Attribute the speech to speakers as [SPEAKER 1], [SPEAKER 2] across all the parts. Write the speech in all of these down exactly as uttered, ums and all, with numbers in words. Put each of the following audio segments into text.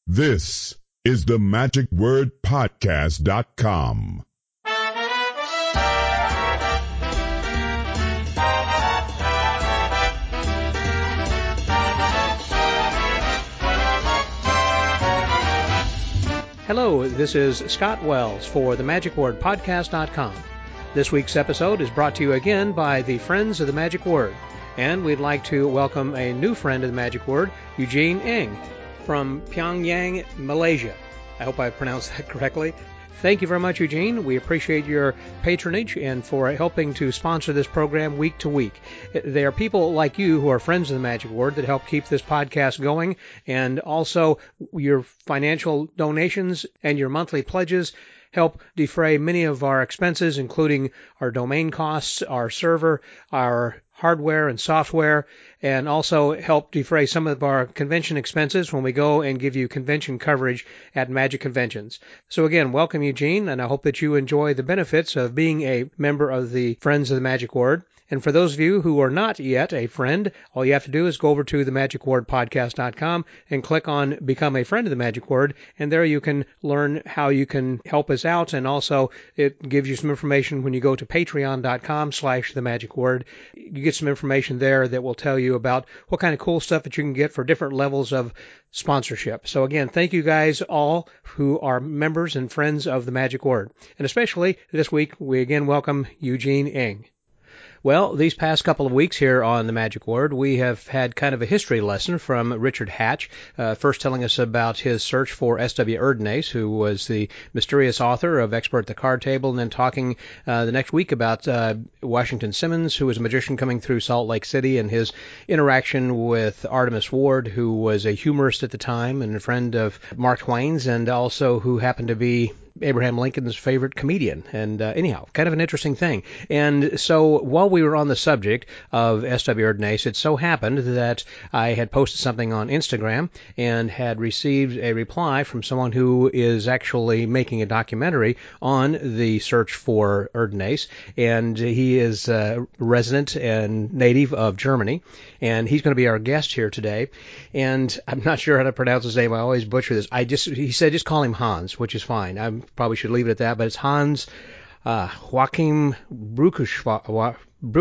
[SPEAKER 1] This is the magic word podcast dot com.
[SPEAKER 2] Hello, this is Scott Wells for the magic word podcast dot com. This week's episode is brought to you again by the Friends of the Magic Word, and we'd like to welcome a new friend of the Magic Word, Eugene Ng, from Pyongyang, Malaysia. I hope I pronounced that correctly. Thank you very much, Eugene. We appreciate your patronage and for helping to sponsor this program week to week. There are people like you who are friends of the Magic Word that help keep this podcast going, and also your financial donations and your monthly pledges help defray many of our expenses, including our domain costs, our server, our hardware and software, and also help defray some of our convention expenses when we go and give you convention coverage at Magic Conventions. So again, welcome, Eugene, and I hope that you enjoy the benefits of being a member of the Friends of the Magic Word. And for those of you who are not yet a friend, all you have to do is go over to the magic word podcast dot com and click on Become a Friend of the Magic Word, and there you can learn how you can help us out, and also it gives you some information when you go to patreon dot com slash the magic word. You get some information there that will tell you about what kind of cool stuff that you can get for different levels of sponsorship. So again, thank you guys all who are members and friends of the Magic Word. And especially this week, we again welcome Eugene Ng. Well, these past couple of weeks here on the Magic Word, we have had kind of a history lesson from Richard Hatch, uh, first telling us about his search for S W Erdnase, who was the mysterious author of Expert at the Card Table, and then talking uh, the next week about uh, Washington Simmons, who was a magician coming through Salt Lake City, and his interaction with Artemus Ward, who was a humorist at the time and a friend of Mark Twain's, and also who happened to be Abraham Lincoln's favorite comedian. And uh, anyhow, kind of an interesting thing. And so while we were on the subject of S W Erdnase, it so happened that I had posted something on Instagram and had received a reply from someone who is actually making a documentary on the search for Erdnase. And he is a resident and native of Germany. And he's going to be our guest here today. And I'm not sure how to pronounce his name. I always butcher this. I just he said just call him Hans, which is fine. I probably should leave it at that. But it's Hans uh, Joachim Bruckheifer.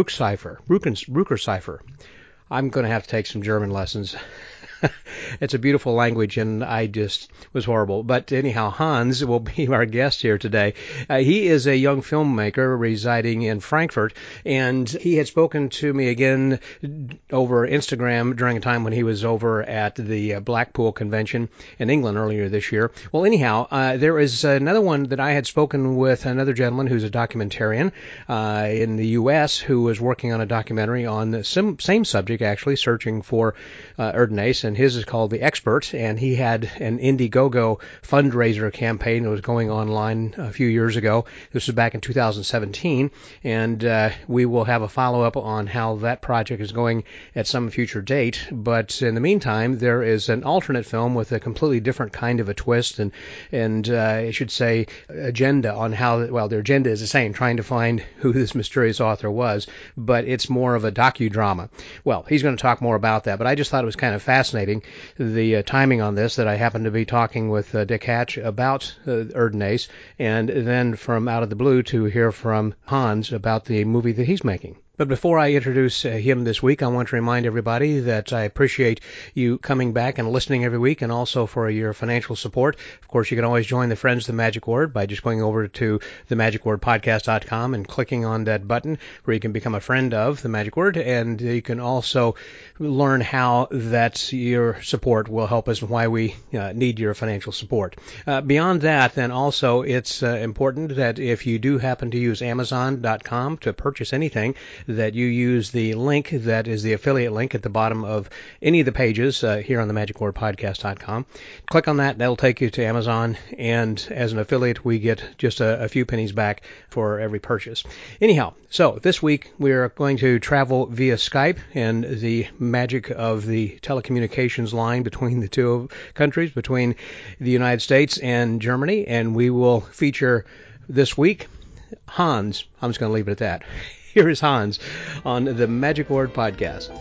[SPEAKER 2] Bruckheifer. I'm going to have to take some German lessons. It's a beautiful language, and I just was horrible. But anyhow, Hans will be our guest here today. Uh, he is a young filmmaker residing in Frankfurt, and he had spoken to me again over Instagram during a time when he was over at the Blackpool Convention in England earlier this year. Well, anyhow, uh, there is another one that I had spoken with another gentleman who's a documentarian uh, in the U S who was working on a documentary on the same, same subject, actually, searching for uh, Erdnase, and his is called The Expert, and he had an Indiegogo fundraiser campaign that was going online a few years ago. This was back in two thousand seventeen, and uh, we will have a follow-up on how that project is going at some future date. But in the meantime, there is an alternate film with a completely different kind of a twist, and, and uh, I should say agenda on how, well, their agenda is the same, trying to find who this mysterious author was, but it's more of a docudrama. Well, he's going to talk more about that, but I just thought it was kind of fascinating, the uh, timing on this, that I happened to be talking with uh, Dick Hatch about uh, Erdnase, and then from out of the blue to hear from Hans about the movie that he's making. But before I introduce uh, him this week, I want to remind everybody that I appreciate you coming back and listening every week, and also for your financial support. Of course, you can always join the Friends of the Magic Word by just going over to the magic word podcast dot com and clicking on that button where you can become a friend of the Magic Word, and you can also learn how that your support will help us and why we uh, need your financial support. Uh, beyond that, then also it's uh, important that if you do happen to use amazon dot com to purchase anything, that you use the link that is the affiliate link at the bottom of any of the pages uh, here on the magic word podcast dot com. Click on that. That'll take you to Amazon, and as an affiliate, we get just a, a few pennies back for every purchase. Anyhow, so this week we're going to travel via Skype and the magic of the telecommunications line between the two countries, between the United States and Germany, and we will feature this week Hans. I'm just going to leave it at that. Here is Hans on the Magic Word Podcast.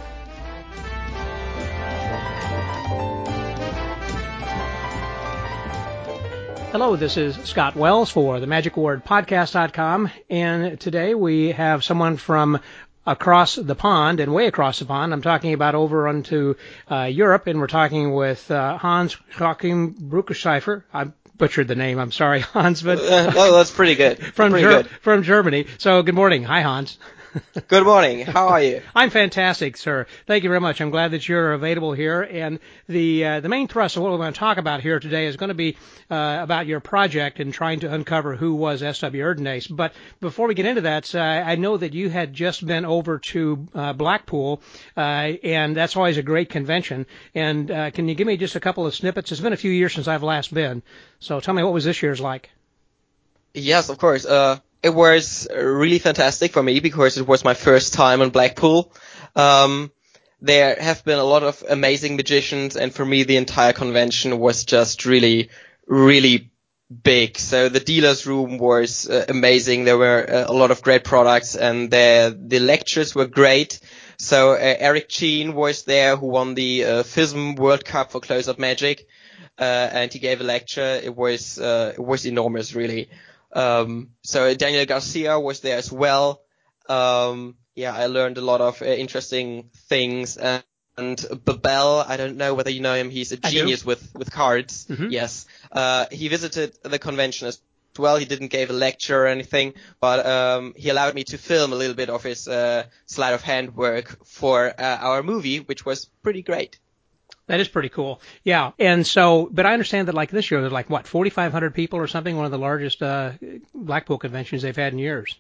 [SPEAKER 2] Hello, this is Scott Wells for the Magic Word Podcast dot com, and today we have someone from across the pond and way across the pond. I'm talking about over onto uh, Europe, and we're talking with uh, Hans Joachim Bruckerscheifer. I butchered the name. I'm sorry, Hans, but
[SPEAKER 3] uh, no, that's pretty good.
[SPEAKER 2] from
[SPEAKER 3] pretty
[SPEAKER 2] Ger-
[SPEAKER 3] good.
[SPEAKER 2] from Germany. So good morning. Hi, Hans.
[SPEAKER 3] Good morning. How are you?
[SPEAKER 2] I'm fantastic, sir. Thank you very much. I'm glad that you're available here. And the uh, the main thrust of what we're going to talk about here today is going to be uh, about your project and trying to uncover who was S W Erdenace. But before we get into that, uh, I know that you had just been over to uh, Blackpool, uh, and that's always a great convention. And uh, can you give me just a couple of snippets? It's been a few years since I've last been. So tell me, what was this year's like?
[SPEAKER 3] Yes, of course. Uh, it was really fantastic for me because it was my first time in Blackpool. Um, there have been a lot of amazing magicians, and for me, the entire convention was just really, really big. So the dealer's room was uh, amazing. There were uh, a lot of great products, and the the lectures were great. So uh, Eric Cheen was there, who won the uh, F I S M World Cup for Close-Up Magic, uh, and he gave a lecture. It was uh, it was enormous, really. Um, so Daniel Garcia was there as well. Um, yeah, I learned a lot of uh, interesting things. And, and Babel, I don't know whether you know him. He's a genius with, with cards.
[SPEAKER 2] Mm-hmm.
[SPEAKER 3] Yes. Uh, he visited the convention as well. He didn't give a lecture or anything, but, um, he allowed me to film a little bit of his, uh, sleight of hand work for, uh, our movie, which was pretty great.
[SPEAKER 2] That is pretty cool. Yeah. And so, but I understand that like this year, there's like, what, forty-five hundred people or something, one of the largest uh, Blackpool conventions they've had in years.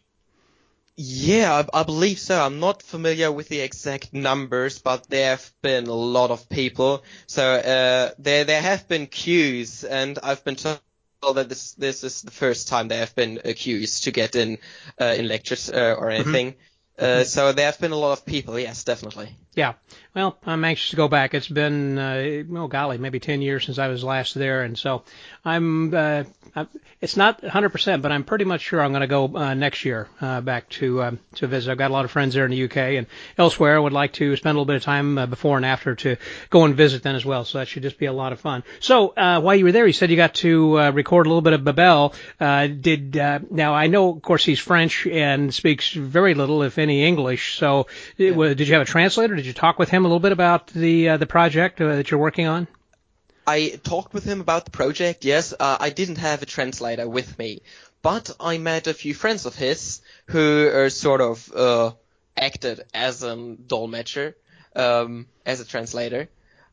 [SPEAKER 3] Yeah, I, I believe so. I'm not familiar with the exact numbers, but there have been a lot of people. So uh, there there have been queues, and I've been told that this this is the first time there have been uh, queues to get in uh, in lectures uh, or anything. Mm-hmm. Uh, so there have been a lot of people. Yes, definitely.
[SPEAKER 2] Yeah. Well, I'm anxious to go back. It's been, uh, oh golly, maybe ten years since I was last there, and so I'm, uh, I'm it's not one hundred percent, but I'm pretty much sure I'm going to go uh, next year uh, back to uh, to visit. I've got a lot of friends there in the U K and elsewhere. I would like to spend a little bit of time uh, before and after to go and visit then as well, so that should just be a lot of fun. So uh, while you were there, you said you got to uh, record a little bit of Babel. Uh, did uh, now I know, of course, he's French and speaks very little, if any, English. So yeah. it, did you have a translator? Did you talk with him a little bit about the uh, the project uh, that you're working on?
[SPEAKER 3] I talked with him about the project, yes. Uh, I didn't have a translator with me, but I met a few friends of his who are sort of uh, acted as a dolmetscher, um, as a translator,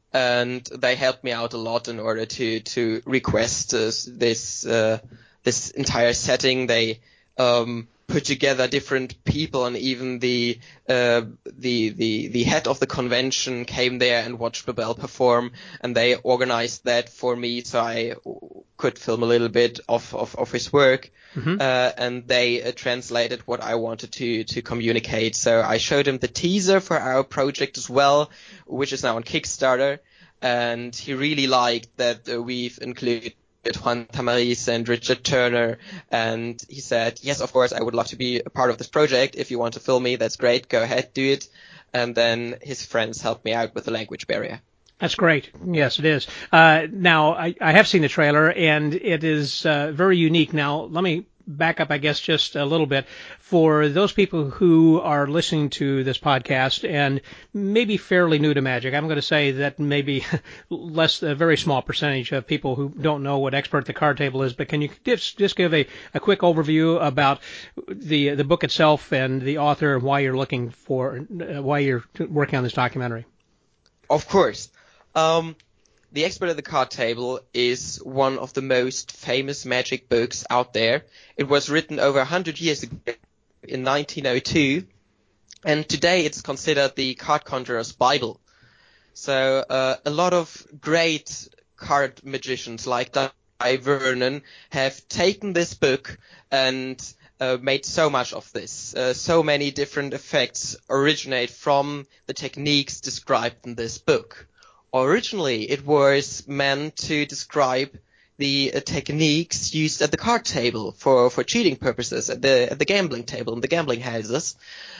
[SPEAKER 3] and they helped me out a lot in order to to request uh, this uh, this entire setting. They um, put together different people, and even the uh, the the the head of the convention came there and watched Babel perform, and they organized that for me so I could film a little bit of of, of his work. Mm-hmm. uh, and they uh, translated what I wanted to to communicate. So I showed him the teaser for our project as well, which is now on Kickstarter, and he really liked that uh, we've included Juan Tamariz and Richard Turner, and he said, yes, of course, I would love to be a part of this project. If you want to film me, that's great. Go ahead, do it. And then his friends helped me out with the language barrier.
[SPEAKER 2] That's great. Yes, it is. Uh, now, I, I have seen the trailer, and it is uh, very unique. Now, let me back up, I guess, just a little bit. For those people who are listening to this podcast and maybe fairly new to magic, I'm going to say that maybe less, a very small percentage of people who don't know what Expert the Card Table is, but can you just, just give a, a quick overview about the the book itself and the author and why you're looking for, uh, why you're working on this documentary?
[SPEAKER 3] Of course. Um, The Expert at the Card Table is one of the most famous magic books out there. It was written over one hundred years ago in nineteen oh two, and today it's considered the card conjurer's Bible. So uh, a lot of great card magicians like Guy Vernon have taken this book and uh, made so much of this. Uh, so many different effects originate from the techniques described in this book. Originally, it was meant to describe the uh, techniques used at the card table for, for cheating purposes at the at the gambling table in the gambling houses,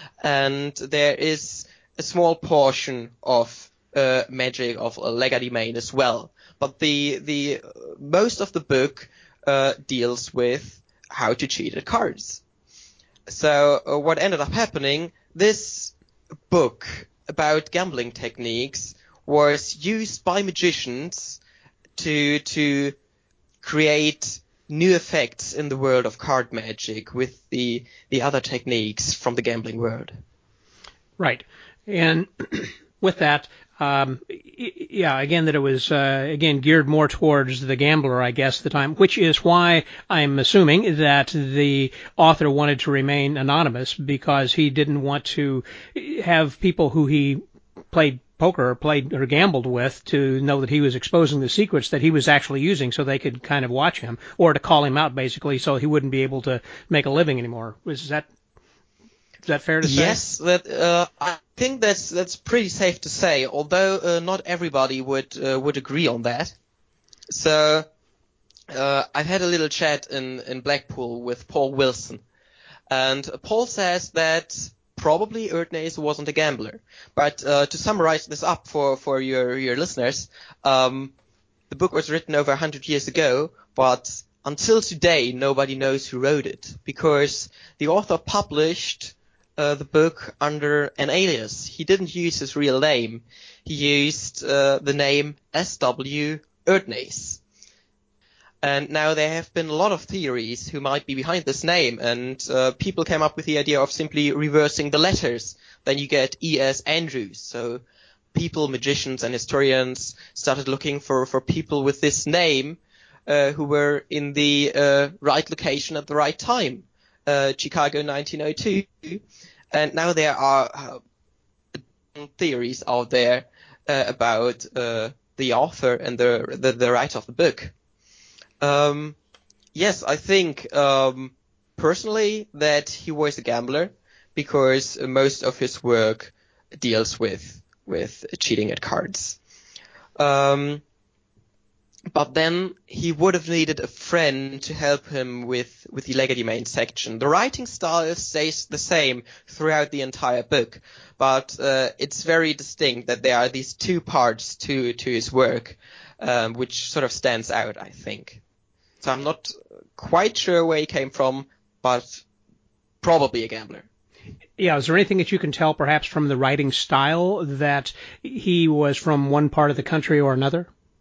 [SPEAKER 3] and there is a small portion of uh, magic of uh, Legerdemain as well. But the the uh, most of the book uh, deals with how to cheat at cards. So uh, what ended up happening, this book about gambling techniques was used by magicians to to create new effects in the world of card magic with the the other techniques from the gambling world.
[SPEAKER 2] Right. And with that, um, yeah, again, that it was, uh, again, geared more towards the gambler, I guess, at the time, which is why I'm assuming that the author wanted to remain anonymous, because he didn't want to have people who he played poker or played or gambled with to know that he was exposing the secrets that he was actually using, so they could kind of watch him, or to call him out, basically, so he wouldn't be able to make a living anymore. Is that Is that fair to say?
[SPEAKER 3] Yes, that uh, I think that's that's pretty safe to say. Although uh, not everybody would uh, would agree on that. So uh, I've had a little chat in in Blackpool with Paul Wilson, and Paul says that probably Erdnase wasn't a gambler. But uh, to summarize this up for for your your listeners, um, the book was written over a hundred years ago, but until today nobody knows who wrote it, because the author published Uh, the book under an alias. He didn't use his real name. He used uh, the name S W Erdnase. And now there have been a lot of theories who might be behind this name, and uh, people came up with the idea of simply reversing the letters. Then you get E S Andrews. So people, magicians and historians, started looking for, for people with this name uh, who were in the uh, right location at the right time. Uh, Chicago nineteen oh two, and now there are uh, theories out there uh, about uh, the author and the, the the writer of the book. Um, yes, I think um, personally that he was a gambler, because most of his work deals with with cheating at cards. Um, But then he would have needed a friend to help him with, with the Legerdemain section. The writing style stays the same throughout the entire book, but uh, it's very distinct that there are these two parts to, to his work, um, which sort of stands out, I think. So I'm not quite sure where he came from, but probably a gambler.
[SPEAKER 2] Yeah, is there anything that you can tell perhaps from the writing style that he was from one part of the country or another?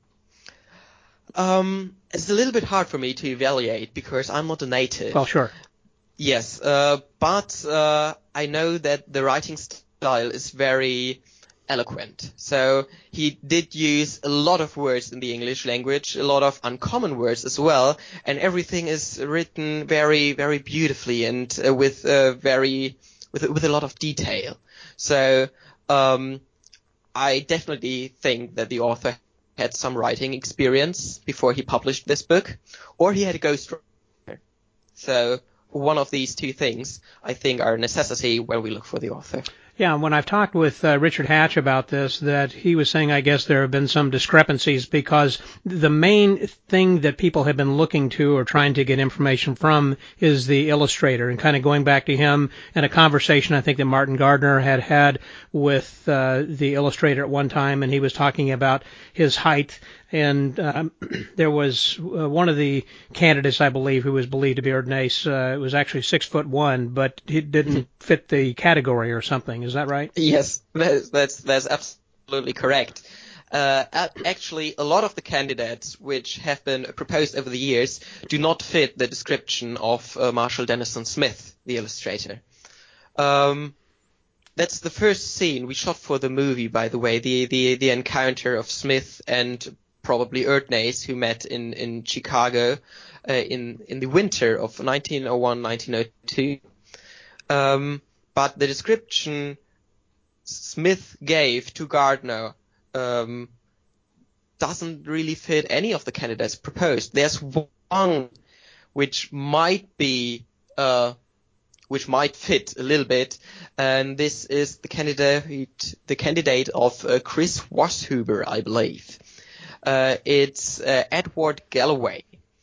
[SPEAKER 3] Um, it's a little bit hard for me to evaluate because I'm not a native.
[SPEAKER 2] Well, sure.
[SPEAKER 3] Yes, uh, but uh, I know that the writing style is very eloquent. So he did use a lot of words in the English language, a lot of uncommon words as well, and everything is written very, very beautifully and uh, with uh, very with with a lot of detail. So um, I definitely think that the author had some writing experience before he published this book, or he had a ghostwriter. So one of these two things, I think, are a necessity when we look for the author.
[SPEAKER 2] Yeah, when I've talked with uh, Richard Hatch about this, that he was saying, I guess there have been some discrepancies because the main thing that people have been looking to or trying to get information from is the illustrator, and kind of going back to him and a conversation I think that Martin Gardner had had with uh, the illustrator at one time, and he was talking about his height. And um, there was uh, one of the candidates, I believe, who was believed to be Erdnase. Uh, was actually six foot one, but he didn't fit the category or something. Is that right?
[SPEAKER 3] Yes, that's that's, that's absolutely correct. Uh, actually, a lot of the candidates which have been proposed over the years do not fit the description of uh, Marshall Dennison Smith, the illustrator. Um, that's the first scene we shot for the movie, by the way, the the, the encounter of Smith and probably Erdnase, who met in, in Chicago uh, in, in the winter of nineteen oh one nineteen oh two. Um, but the description Smith gave to Gardner um, doesn't really fit any of the candidates proposed. There's one which might be, uh, which might fit a little bit, and this is the candidate, the candidate of uh, Chris Washuber, I believe. Uh, it's uh, Edward Galloway.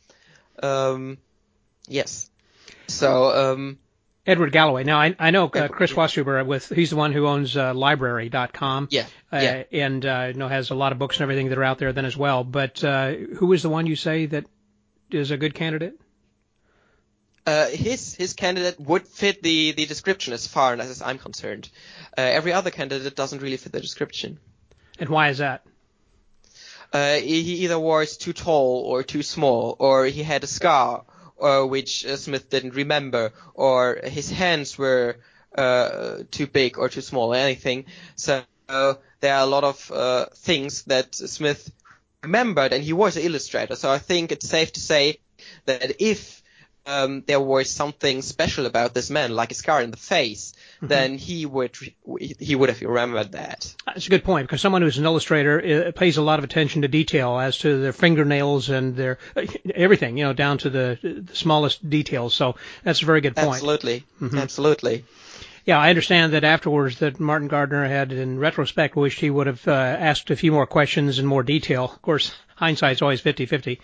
[SPEAKER 3] Um, yes. So, um,
[SPEAKER 2] Edward Galloway. Now, I, I know uh, Chris Washuber, with, he's the one who owns uh, library dot com.
[SPEAKER 3] Yeah.
[SPEAKER 2] Uh,
[SPEAKER 3] yeah.
[SPEAKER 2] And, uh, you know, has a lot of books and everything that are out there then as well. But uh, who was the one you say that is a good candidate?
[SPEAKER 3] Uh, his his candidate would fit the, the description as far as I'm concerned. Uh, every other candidate doesn't really fit the description.
[SPEAKER 2] And why is that?
[SPEAKER 3] Uh, he either was too tall or too small, or he had a scar, or which uh, Smith didn't remember, or his hands were uh, too big or too small, anything. So uh, there are a lot of uh, things that Smith remembered, and he was an illustrator. So I think it's safe to say that if Um, there was something special about this man, like a scar in the face, mm-hmm. then he would he would have remembered that.
[SPEAKER 2] That's a good point, because someone who's an illustrator uh, pays a lot of attention to detail as to their fingernails and their uh, everything, you know, down to the, the smallest details. So that's a very good point.
[SPEAKER 3] Absolutely,
[SPEAKER 2] mm-hmm.
[SPEAKER 3] absolutely.
[SPEAKER 2] Yeah, I understand that afterwards that Martin Gardner had, in retrospect, wished he would have uh, asked a few more questions in more detail. Of course, hindsight's always fifty-fifty.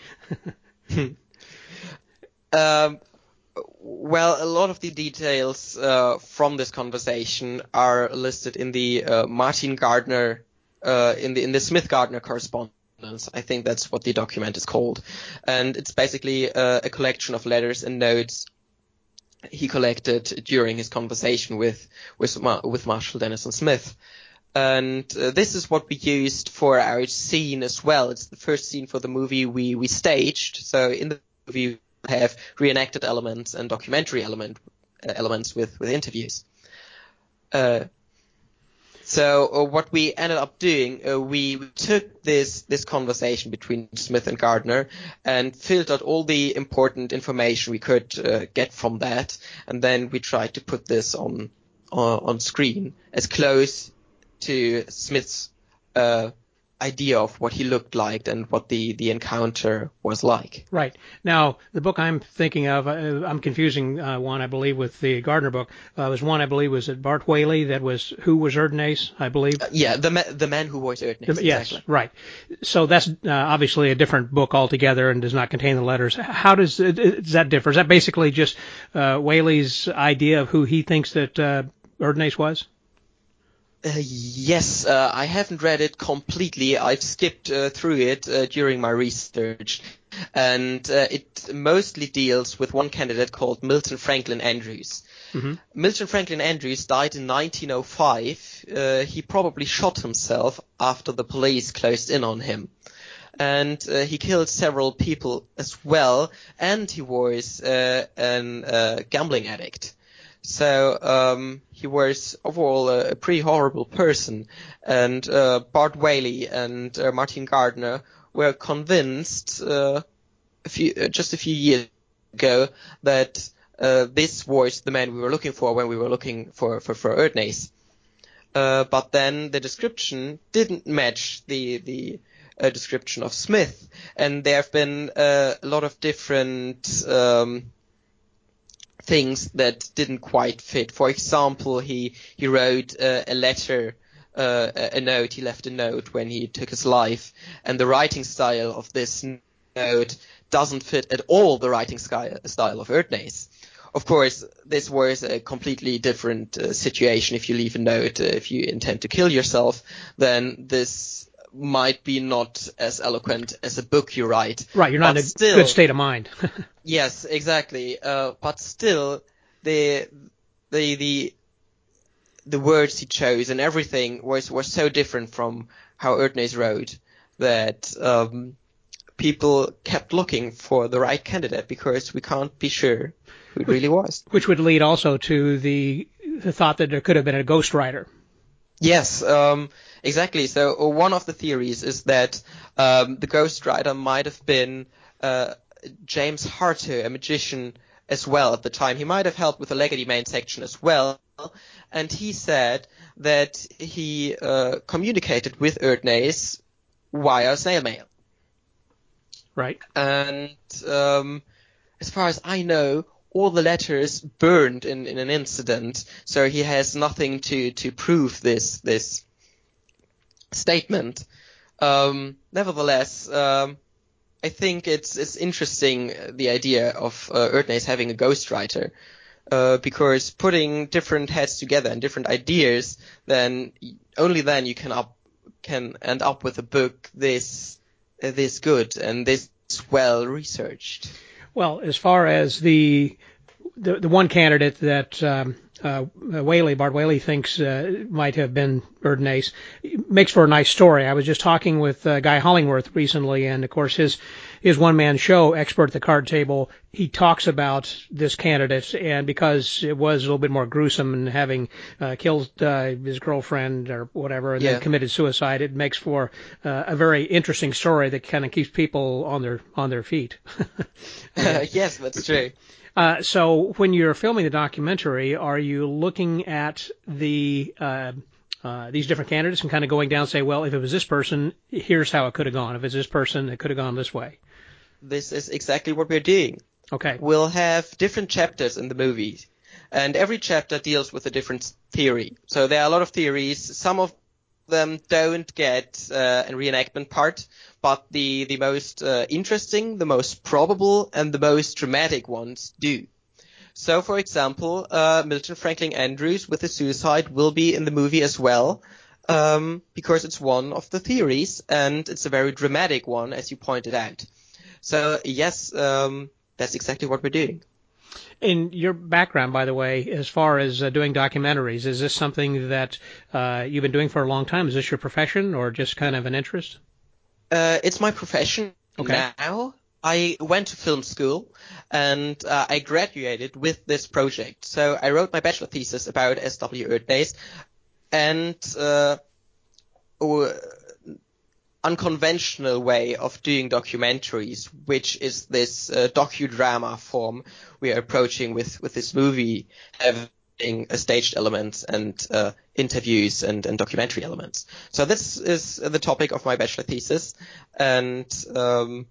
[SPEAKER 3] Um, well, a lot of the details uh, from this conversation are listed in the uh, Martin Gardner, uh, in the in the Smith-Gardner correspondence. I think that's what the document is called, and it's basically uh, a collection of letters and notes he collected during his conversation with with with Marshall Dennison Smith. And uh, this is what we used for our scene as well. It's the first scene for the movie we we staged. So in the movie have reenacted elements and documentary element uh, elements with with interviews. Uh, so uh, what we ended up doing, uh, we took this this conversation between Smith and Gardner and filtered all the important information we could uh, get from that, and then we tried to put this on uh, on screen as close to Smith's uh, idea of what he looked like and what the, the encounter was like.
[SPEAKER 2] Right. Now, the book I'm thinking of, uh, I'm confusing uh, one, I believe, with the Gardner book. Uh, was one, I believe, was it Bart Whaley that was, who was Erdnase, I believe? Uh,
[SPEAKER 3] yeah, the ma- the man who was Erdnase,
[SPEAKER 2] the, yes,
[SPEAKER 3] exactly.
[SPEAKER 2] Right. So that's uh, obviously a different book altogether and does not contain the letters. How does, it, does that differ? Is that basically just uh, Whaley's idea of who he thinks that uh, Erdnase was?
[SPEAKER 3] Uh, yes, uh, I haven't read it completely. I've skipped uh, through it uh, during my research, and uh, it mostly deals with one candidate called Milton Franklin Andrews. Mm-hmm. Milton Franklin Andrews died in nineteen oh five. Uh, he probably shot himself after the police closed in on him. And uh, he killed several people as well, and he was uh, an uh, gambling addict. So um, he was overall a, a pretty horrible person, and uh, Bart Whaley and uh, Martin Gardner were convinced uh, a few, uh, just a few years ago that uh, this was the man we were looking for when we were looking for for, for Erdnase. Uh, but then the description didn't match the the uh, description of Smith, and there have been uh, a lot of different Um, things that didn't quite fit. For example, he he wrote uh, a letter, uh, a note. He left a note when he took his life, and the writing style of this note doesn't fit at all the writing style of Erdnase. Of course, this was a completely different uh, situation. If you leave a note, uh, if you intend to kill yourself, then this might be not as eloquent as a book you write.
[SPEAKER 2] Right, you're not in a
[SPEAKER 3] still,
[SPEAKER 2] good state of mind.
[SPEAKER 3] Yes, exactly. Uh, but still, the the the the words he chose and everything was was so different from how Erdnase wrote that um, people kept looking for the right candidate because we can't be sure who it really was.
[SPEAKER 2] Which would lead also to the, the thought that there could have been a ghostwriter.
[SPEAKER 3] Yes, um, exactly. So uh, one of the theories is that um, the ghostwriter might have been uh, James Harter, a magician as well at the time. He might have helped with the Legerdemain section as well, and he said that he uh, communicated with Erdnase via snail mail.
[SPEAKER 2] Right.
[SPEAKER 3] And um, as far as I know, all the letters burned in, in an incident, so he has nothing to, to prove this this statement. Um, nevertheless, um, I think it's it's interesting, the idea of uh, Erdnase having a ghostwriter, uh, because putting different heads together and different ideas, then only then you can up can end up with a book this uh, this good and this well researched.
[SPEAKER 2] Well, as far as the the, the one candidate that um, uh, Whaley, Bart Whaley thinks uh, might have been Erdnase, makes for a nice story. I was just talking with uh, Guy Hollingworth recently, and of course his his one-man show, Expert at the Card Table, he talks about this candidate, and because it was a little bit more gruesome and having uh, killed uh, his girlfriend or whatever and
[SPEAKER 3] Yeah.
[SPEAKER 2] then committed suicide, it makes for uh, a very interesting story that kind of keeps people on their on their feet.
[SPEAKER 3] Yes, that's true.
[SPEAKER 2] Uh, so when you're filming the documentary, are you looking at the uh, uh, these different candidates and kind of going down and say, well, if it was this person, here's how it could have gone. If it's this person, it could have gone this way.
[SPEAKER 3] This is exactly what we're doing.
[SPEAKER 2] Okay.
[SPEAKER 3] We'll have different chapters in the movie, and every chapter deals with a different theory. So there are a lot of theories. Some of them don't get uh, a reenactment part, but the the most uh, interesting, the most probable, and the most dramatic ones do. So, for example, uh, Milton Franklin Andrews with the suicide will be in the movie as well, um, because it's one of the theories, and it's a very dramatic one, as you pointed out. So, yes, um, that's exactly what we're doing.
[SPEAKER 2] In your background, by the way, as far as uh, doing documentaries, is this something that uh, you've been doing for a long time? Is this your profession or just kind of an interest?
[SPEAKER 3] Uh, it's my profession
[SPEAKER 2] Okay.
[SPEAKER 3] now. I went to film school, and uh, I graduated with this project. So I wrote my bachelor thesis about S W Erdnase, and uh, uh, unconventional way of doing documentaries, which is this uh, docudrama form we are approaching with, with this movie, having a staged elements and uh, interviews and, and documentary elements. So this is the topic of my bachelor thesis, and um,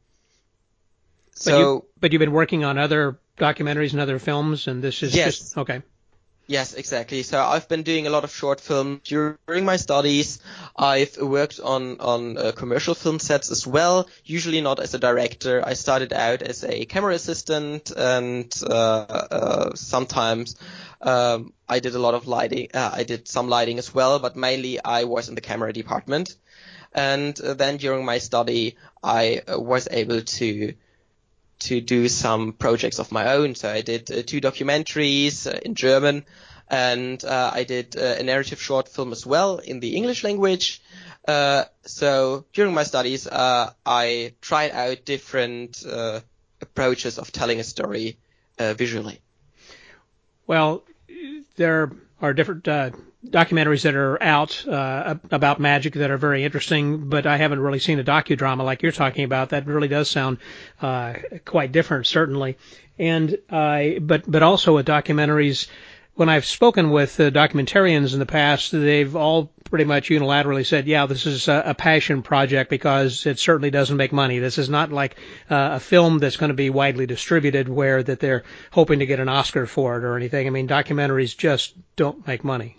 [SPEAKER 3] so.
[SPEAKER 2] But, you, but you've been working on other documentaries and other films, and this is
[SPEAKER 3] yes.
[SPEAKER 2] just okay.
[SPEAKER 3] Yes, exactly. So I've been doing a lot of short films during my studies. I've worked on, on uh, commercial film sets as well, usually not as a director. I started out as a camera assistant, and uh, uh, sometimes um, I did a lot of lighting. Uh, I did some lighting as well, but mainly I was in the camera department. And uh, then during my study, I uh, was able to to do some projects of my own. So I did uh, two documentaries uh, in German, and uh, I did uh, a narrative short film as well in the English language. Uh, so during my studies, uh, I tried out different uh, approaches of telling a story uh, visually.
[SPEAKER 2] Well, there are different uh, documentaries that are out uh, about magic that are very interesting, but I haven't really seen a docudrama like you're talking about. That really does sound uh, quite different, certainly. And uh, but but also with documentaries, when I've spoken with uh, documentarians in the past, they've all pretty much unilaterally said, yeah, this is a, a passion project because it certainly doesn't make money. This is not like uh, a film that's going to be widely distributed where that they're hoping to get an Oscar for it or anything. I mean, documentaries just don't make money.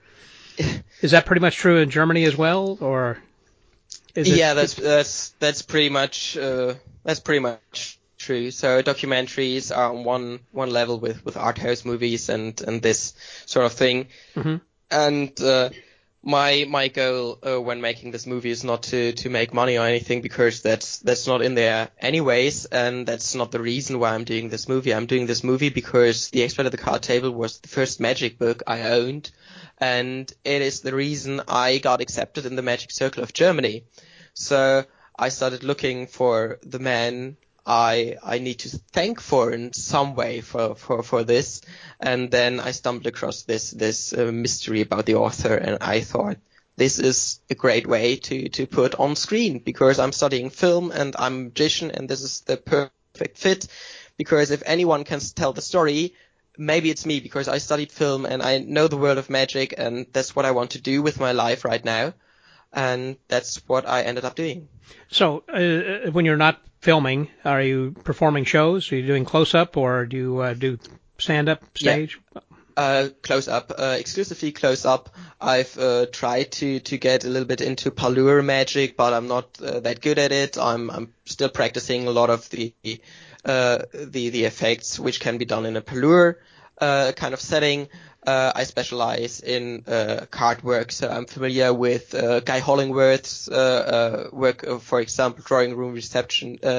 [SPEAKER 2] Is that pretty much true in Germany as well, or is it?
[SPEAKER 3] Yeah, that's that's that's pretty much uh, that's pretty much true. So documentaries are on one one level with with art house movies and and this sort of thing.
[SPEAKER 2] Mm-hmm.
[SPEAKER 3] And uh, my my goal uh, when making this movie is not to to make money or anything, because that's that's not in there anyways, and that's not the reason why I'm doing this movie. I'm doing this movie because The Expert at the Card Table was the first magic book I owned, and it is the reason I got accepted in the Magic Circle of Germany. So I started looking for the man I I need to thank for in some way for, for, for this, and then I stumbled across this this uh, mystery about the author, and I thought this is a great way to, to put on screen, because I'm studying film and I'm a magician, and this is the perfect fit, because if anyone can tell the story, maybe it's me, because I studied film and I know the world of magic, and that's what I want to do with my life right now, and that's what I ended up doing.
[SPEAKER 2] So uh, when you're not filming, are you performing shows? Are you doing close-up, or do you uh, do stand-up stage?
[SPEAKER 3] Yeah. Uh, close-up, uh, exclusively close-up. I've uh, tried to, to get a little bit into parlor magic, but I'm not uh, that good at it. I'm I'm still practicing a lot of the uh, the the effects which can be done in a parlor uh, kind of setting. Uh, I specialize in uh, card work, so I'm familiar with uh, Guy Hollingworth's uh, uh, work, of, for example, drawing room reception, uh,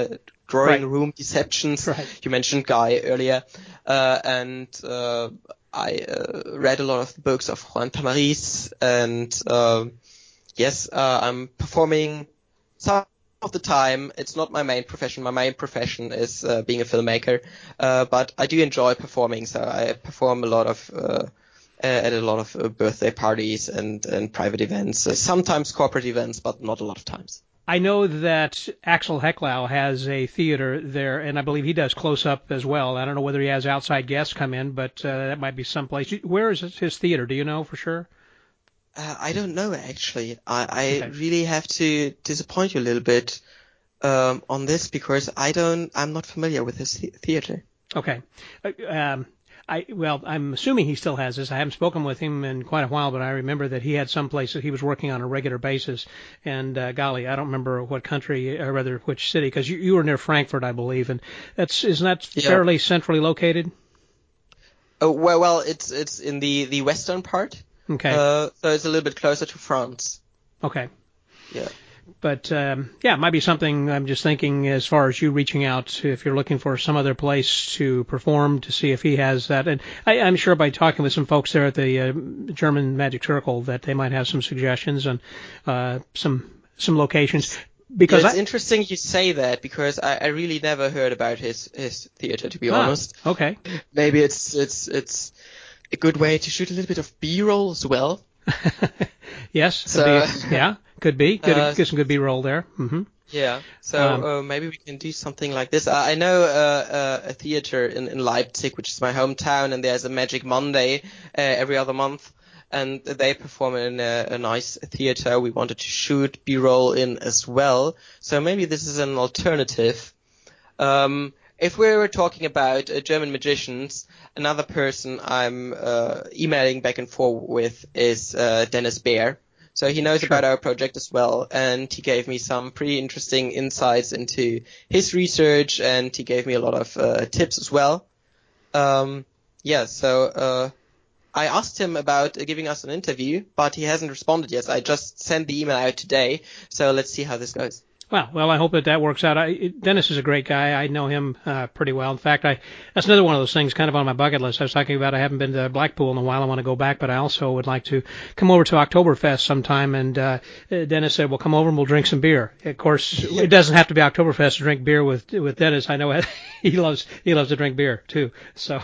[SPEAKER 3] drawing
[SPEAKER 2] Right.
[SPEAKER 3] room deceptions.
[SPEAKER 2] Right.
[SPEAKER 3] You mentioned Guy earlier, uh, and uh, I uh, read a lot of the books of Juan Tamariz, and uh, yes, uh, I'm performing some of the time. It's not my main profession. My main profession is uh, being a filmmaker, uh, but I do enjoy performing. So I perform a lot of uh, at a lot of uh, birthday parties and and private events. Uh, sometimes corporate events, but not a lot of times.
[SPEAKER 2] I know that Axel Hecklau has a theater there, and I believe he does close-up as well. I don't know whether he has outside guests come in, but uh, that might be someplace. Where is his theater? Do you know for sure?
[SPEAKER 3] Uh, I don't know, actually. I, I
[SPEAKER 2] Okay.
[SPEAKER 3] really have to disappoint you a little bit um, on this, because I don't, I'm not familiar with his the- theater.
[SPEAKER 2] Okay. Uh, Um, I well, I'm assuming he still has this. I haven't spoken with him in quite a while, but I remember that he had some place that he was working on a regular basis. And uh, golly, I don't remember what country, or rather which city, because you, you were near Frankfurt, I believe, and that's isn't that
[SPEAKER 3] Yeah.
[SPEAKER 2] fairly centrally located?
[SPEAKER 3] Oh, well, well, it's it's in the, the western part,
[SPEAKER 2] Okay.
[SPEAKER 3] uh, so it's a little bit closer to France.
[SPEAKER 2] Okay.
[SPEAKER 3] Yeah.
[SPEAKER 2] But um, yeah, it might be something. I'm just thinking as far as you reaching out, if you're looking for some other place to perform, to see if he has that. And I, I'm sure by talking with some folks there at the uh, German Magic Circle that they might have some suggestions and uh, some some locations. Because
[SPEAKER 3] yeah, it's
[SPEAKER 2] I,
[SPEAKER 3] interesting you say that, because I, I really never heard about his, his theater, to be
[SPEAKER 2] ah,
[SPEAKER 3] honest.
[SPEAKER 2] Okay.
[SPEAKER 3] Maybe it's it's it's a good way to shoot a little bit of B-roll as well.
[SPEAKER 2] Yes.
[SPEAKER 3] So-
[SPEAKER 2] Could be, yeah. Could be. Could
[SPEAKER 3] Uh,
[SPEAKER 2] get some good B-roll there. Mm-hmm.
[SPEAKER 3] Yeah, so
[SPEAKER 2] Um,
[SPEAKER 3] uh, maybe we can do something like this. I, I know uh, uh, a theater in, in Leipzig, which is my hometown, and there's a Magic Monday uh, every other month, and they perform in a, a nice theater. We wanted to shoot B-roll in as well, so maybe this is an alternative. Um, if we were talking about uh, German magicians, another person I'm uh, emailing back and forth with is uh, Dennis Baer. So he knows
[SPEAKER 2] Sure.
[SPEAKER 3] about our project as well, and he gave me some pretty interesting insights into his research, and he gave me a lot of uh, tips as well. Um, yeah, so uh, I asked him about uh, giving us an interview, but he hasn't responded yet. I just sent the email out today, so let's see how this goes.
[SPEAKER 2] Well, well, I hope that that works out. I, Dennis is a great guy. I know him uh, pretty well. In fact, I that's another one of those things kind of on my bucket list. I was talking about I haven't been to Blackpool in a while. I want to go back, but I also would like to come over to Oktoberfest sometime. And uh, Dennis said, "Well, come over and we'll drink some beer." Of course, it doesn't have to be Oktoberfest to drink beer with with Dennis. I know he loves he loves to drink beer too. So,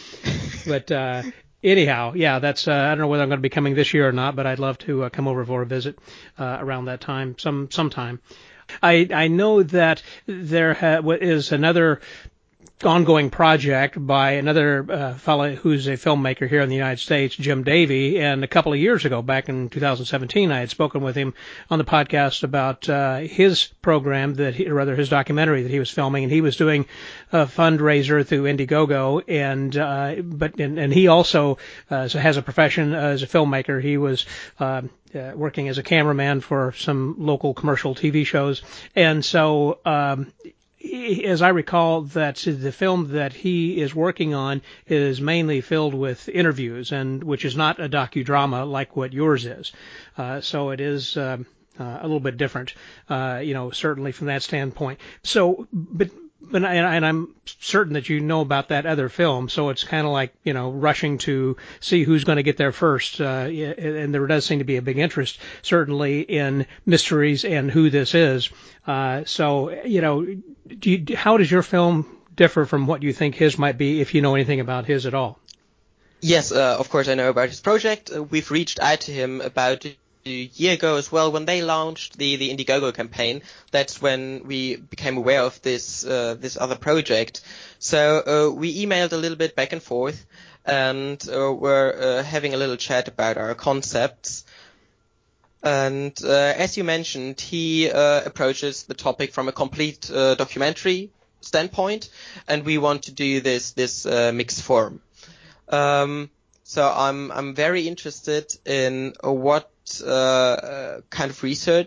[SPEAKER 2] but. Uh, Anyhow, yeah, that's, uh, I don't know whether I'm going to be coming this year or not, but I'd love to uh, come over for a visit uh, around that time, some sometime. I I know that there ha- is another ongoing project by another uh, fellow who's a filmmaker here in the United States, Jim Davey, and a couple of years ago, back in two thousand seventeen, I had spoken with him on the podcast about uh, his program that he, or rather his documentary that he was filming, and he was doing a fundraiser through Indiegogo, and uh, but and, and he also uh, has a profession as a filmmaker. He was uh, uh, working as a cameraman for some local commercial T V shows, and so. Um, As I recall, that the film that he is working on is mainly filled with interviews, and which is not a docudrama like what yours is. Uh, so it is um, uh, a little bit different, uh, you know, certainly from that standpoint. So, but. But and, and I'm certain that you know about that other film, so it's kind of like, you know, rushing to see who's going to get there first. Uh, and there does seem to be a big interest, certainly, in mysteries and who this is. Uh, so, you know, do you, how does your film differ from what you think his might be, if you know anything about his at all?
[SPEAKER 3] Yes, uh, of course I know about his project. Uh, we've reached out to him about a year ago as well when they launched the, the Indiegogo campaign. That's when we became aware of this uh, this other project. So uh, we emailed a little bit back and forth, and uh, we're uh, having a little chat about our concepts. And uh, as you mentioned, he uh, approaches the topic from a complete uh, documentary standpoint, and we want to do this this uh, mixed form. Um, so I'm I'm very interested in uh, what uh, uh, kind of research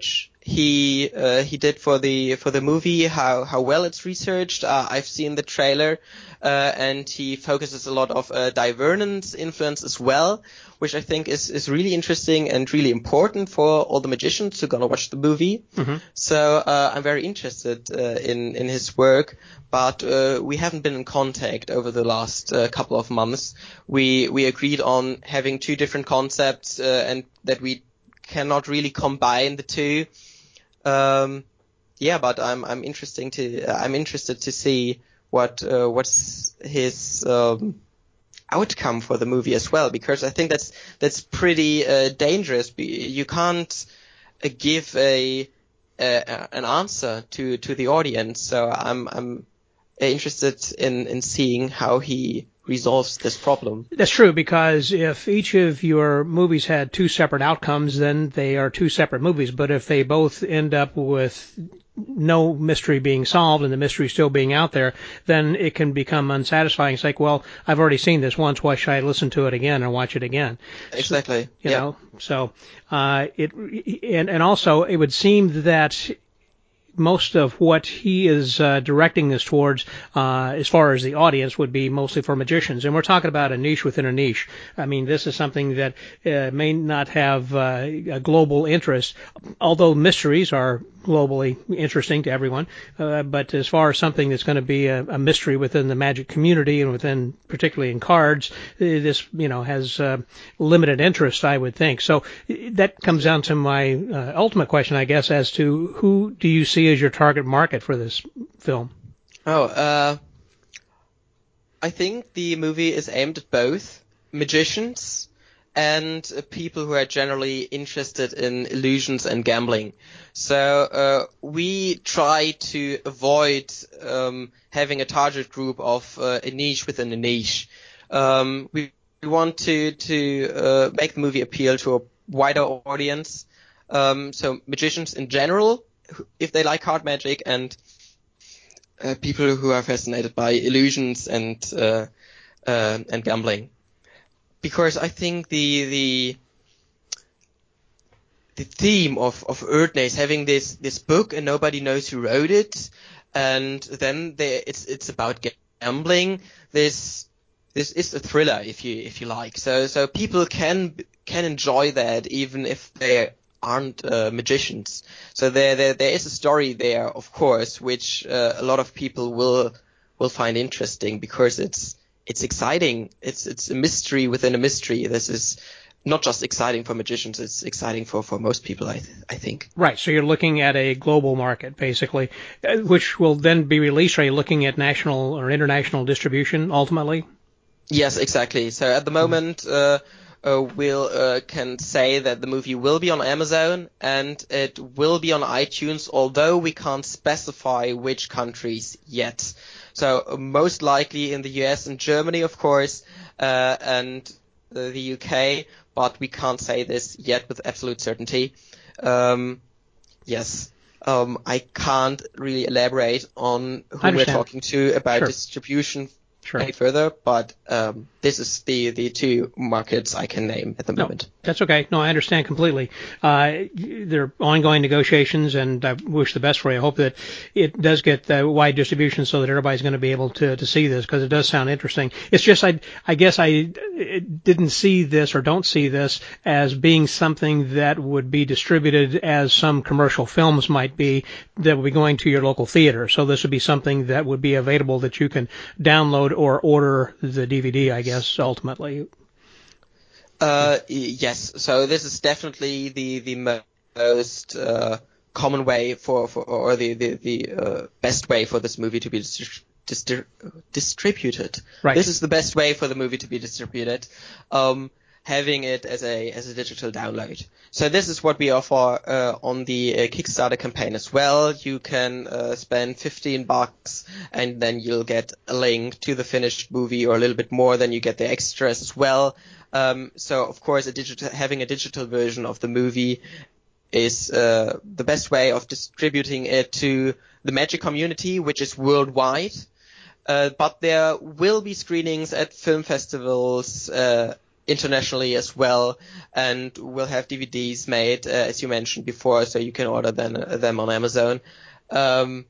[SPEAKER 3] he uh, he did for the for the movie, how how well it's researched. Uh, I've seen the trailer, uh, and he focuses a lot of uh, Di Vernon's influence as well, which I think is is really interesting and really important for all the magicians who are gonna watch the movie. Mm-hmm. So uh, I'm very interested uh, in in his work, but uh, we haven't been in contact over the last uh, couple of months. We we agreed on having two different concepts, uh, and that we cannot really combine the two. Um, yeah, but I'm I'm interesting to uh, I'm interested to see what uh, what's his um, outcome for the movie as well, because I think that's that's pretty uh, dangerous. You can't uh, give a, a an answer to to the audience. So I'm I'm interested in in seeing how he resolves this problem.
[SPEAKER 2] That's true, because if each of your movies had two separate outcomes, then they are two separate movies. But if they both end up with no mystery being solved and the mystery still being out there, then it can become unsatisfying. It's like, well, I've already seen this once. Why should I listen to it again and watch it again?
[SPEAKER 3] Exactly.
[SPEAKER 2] So, you
[SPEAKER 3] yeah.
[SPEAKER 2] know, so uh, it and and also it would seem that most of what he is uh, directing this towards, uh, as far as the audience, would be mostly for magicians. And we're talking about a niche within a niche. I mean, this is something that uh, may not have uh, a global interest, although mysteries are globally interesting to everyone. Uh, but as far as something that's going to be a, a mystery within the magic community and within, particularly in cards, this, you know, has uh, limited interest, I would think. So that comes down to my uh, ultimate question, I guess, as to who do you see as your target market for this film?
[SPEAKER 3] Oh, uh, I think the movie is aimed at both magicians and uh, people who are generally interested in illusions and gambling. So uh, we try to avoid um, having a target group of uh, a niche within a niche. Um, we, we want to to uh, make the movie appeal to a wider audience. Um, so magicians in general, if they like card magic, and uh, people who are fascinated by illusions and uh, uh, and gambling. Because I think the the the theme of of Erdnase, having this this book and nobody knows who wrote it, and then there, it's it's about gambling. This this is a thriller, if you if you like. So so people can can enjoy that even if they aren't uh, magicians. So there there there is a story there, of course, which uh, a lot of people will will find interesting because it's. It's exciting. It's it's a mystery within a mystery. This is not just exciting for magicians. It's exciting for, for most people, I th- I think.
[SPEAKER 2] Right. So you're looking at a global market, basically, which will then be released. Are you looking at national or international distribution ultimately?
[SPEAKER 3] Yes, exactly. So at the moment, uh, uh, we'll uh, can say that the movie will be on Amazon and it will be on iTunes, although we can't specify which countries yet. So uh, most likely in the U S and Germany, of course, uh, and uh, the U K, but we can't say this yet with absolute certainty. Um, yes, um, I can't really elaborate on who we're talking to about
[SPEAKER 2] sure.
[SPEAKER 3] distribution
[SPEAKER 2] Sure.
[SPEAKER 3] any further, but um, this is the, the two markets I can name at the moment.
[SPEAKER 2] No, that's okay. No, I understand completely. Uh, there are ongoing negotiations, and I wish the best for you. I hope that it does get uh, wide distribution so that everybody's going to be able to, to see this, because it does sound interesting. It's just I I guess I didn't see this or don't see this as being something that would be distributed as some commercial films might be that would be going to your local theater. So this would be something that would be available that you can download or order the D V D, I guess, ultimately.
[SPEAKER 3] Uh, yes. So this is definitely the the most uh, common way for, for or the the, the uh, best way for this movie to be distri- distri- distributed.
[SPEAKER 2] Right.
[SPEAKER 3] This is the best way for the movie to be distributed. Um, having it as a as a digital download. So this is what we offer uh, on the uh, Kickstarter campaign as well. You can uh, spend fifteen bucks and then you'll get a link to the finished movie, or a little bit more, then you get the extras as well. Um, so of course, a digital having a digital version of the movie is uh, the best way of distributing it to the magic community, which is worldwide. Uh, but there will be screenings at film festivals uh, internationally as well, and we'll have D V Ds made, uh, as you mentioned before, so you can order them, uh, them on Amazon. Um,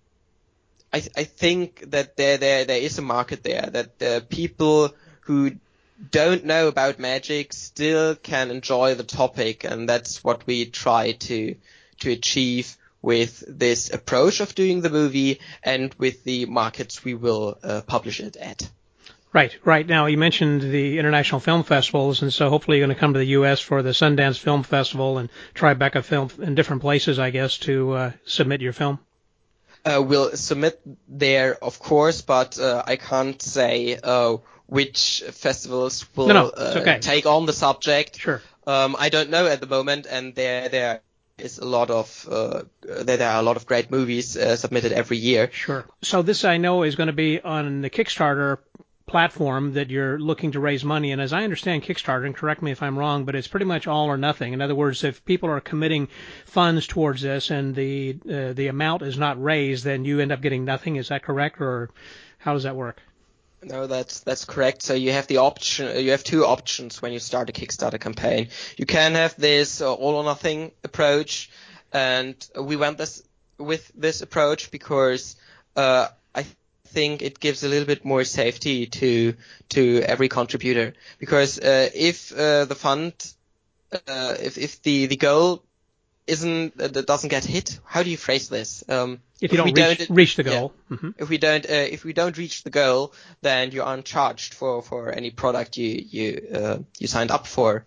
[SPEAKER 3] I, I think that there, there, there is a market there, that the people who don't know about magic still can enjoy the topic, and that's what we try to, to achieve with this approach of doing the movie and with the markets we will uh, publish it at.
[SPEAKER 2] Right, right. Now, you mentioned the international film festivals, and so hopefully you're going to come to the U S for the Sundance Film Festival and Tribeca Film in different places, I guess, to uh, submit your film.
[SPEAKER 3] Uh, we'll submit there, of course, but uh, I can't say uh, which festivals will
[SPEAKER 2] no, no, it's okay.
[SPEAKER 3] uh, take on the subject.
[SPEAKER 2] Sure.
[SPEAKER 3] Um, I don't know at the moment, and there there is a lot of uh, there, there are a lot of great movies uh, submitted every year.
[SPEAKER 2] Sure. So this I know is going to be on the Kickstarter platform that you're looking to raise money, and as I understand Kickstarter, and correct me if I'm wrong, but it's pretty much all or nothing. In other words, if people are committing funds towards this and the uh, the amount is not raised, then you end up getting nothing. Is that correct, or how does that work?
[SPEAKER 3] No, that's that's correct. So you have the option, you have two options when you start a Kickstarter campaign. You can have this uh, all or nothing approach, and we went this with this approach because uh, I think it gives a little bit more safety to to every contributor. Because uh, if uh, the fund, uh, if if the the goal isn't uh, doesn't get hit, how do you phrase this? Um,
[SPEAKER 2] if you don't, reach, don't reach the goal.
[SPEAKER 3] Yeah,
[SPEAKER 2] mm-hmm.
[SPEAKER 3] If we don't uh, if we don't reach the goal, then you aren't charged for for any product you you uh, you signed up for.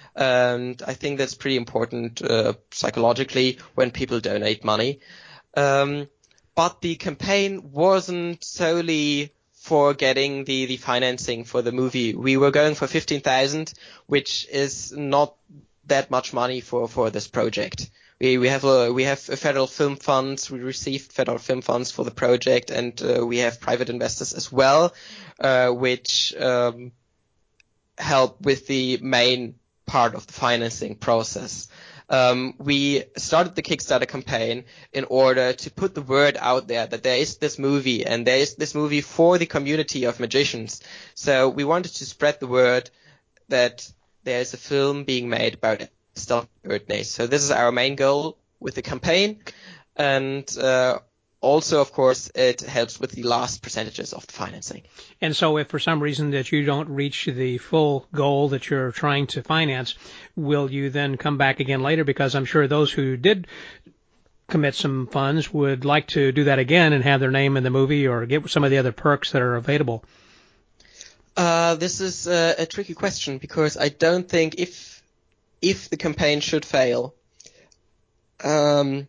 [SPEAKER 3] And I think that's pretty important uh, psychologically when people donate money. Um, but the campaign wasn't solely for getting the, the financing for the movie. We were going for fifteen thousand, which is not that much money for, for this project. We, we have a, we have a federal film funds. We received federal film funds for the project, and uh, we have private investors as well, uh, which um, help with the main part of the financing process. Um, we started the Kickstarter campaign in order to put the word out there that there is this movie, and there is this movie for the community of magicians. So we wanted to spread the word that there is a film being made about Estelle Erdnase. So this is our main goal with the campaign, and uh, also, of course, it helps with the last percentages of the financing.
[SPEAKER 2] And so if for some reason that you don't reach the full goal that you're trying to finance, will you then come back again later? Because I'm sure those who did commit some funds would like to do that again and have their name in the movie or get some of the other perks that are available.
[SPEAKER 3] Uh, this is uh, a tricky question, because I don't think if if the campaign should fail, um,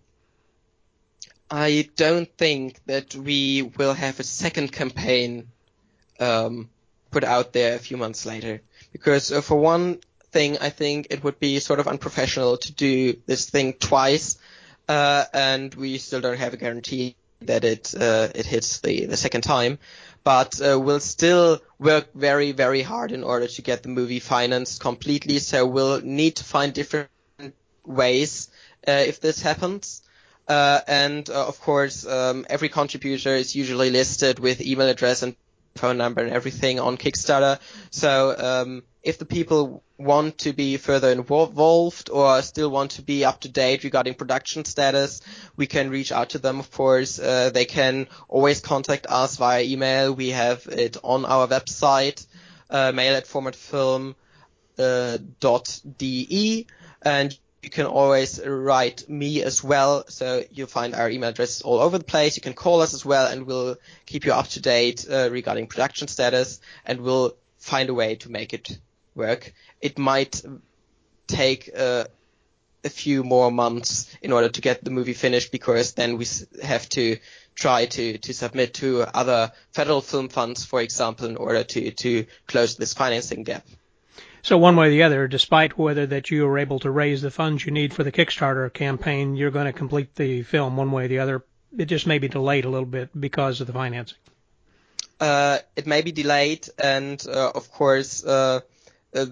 [SPEAKER 3] I don't think that we will have a second campaign um, put out there a few months later. Because uh, for one thing, I think it would be sort of unprofessional to do this thing twice, uh, and we still don't have a guarantee that it uh, it hits the, the second time. But uh, we'll still work very, very hard in order to get the movie financed completely. So we'll need to find different ways uh, if this happens. Uh, and uh, of course, um, every contributor is usually listed with email address and phone number and everything on Kickstarter. So um, if the people want to be further involved or still want to be up to date regarding production status, we can reach out to them, of course. Uh, they can always contact us via email. We have it on our website, uh, mail at formatfilm dot de, and you can always write me as well. So you'll find our email addresses all over the place. You can call us as well, and we'll keep you up to date uh, regarding production status, and we'll find a way to make it work. It might take uh, a few more months in order to get the movie finished, because then we have to try to, to submit to other federal film funds, for example, in order to, to close this financing gap.
[SPEAKER 2] So one way or the other, despite whether that you are able to raise the funds you need for the Kickstarter campaign, you're going to complete the film one way or the other. It just may be delayed a little bit because of the financing.
[SPEAKER 3] Uh, it may be delayed, and uh, of course, uh, uh,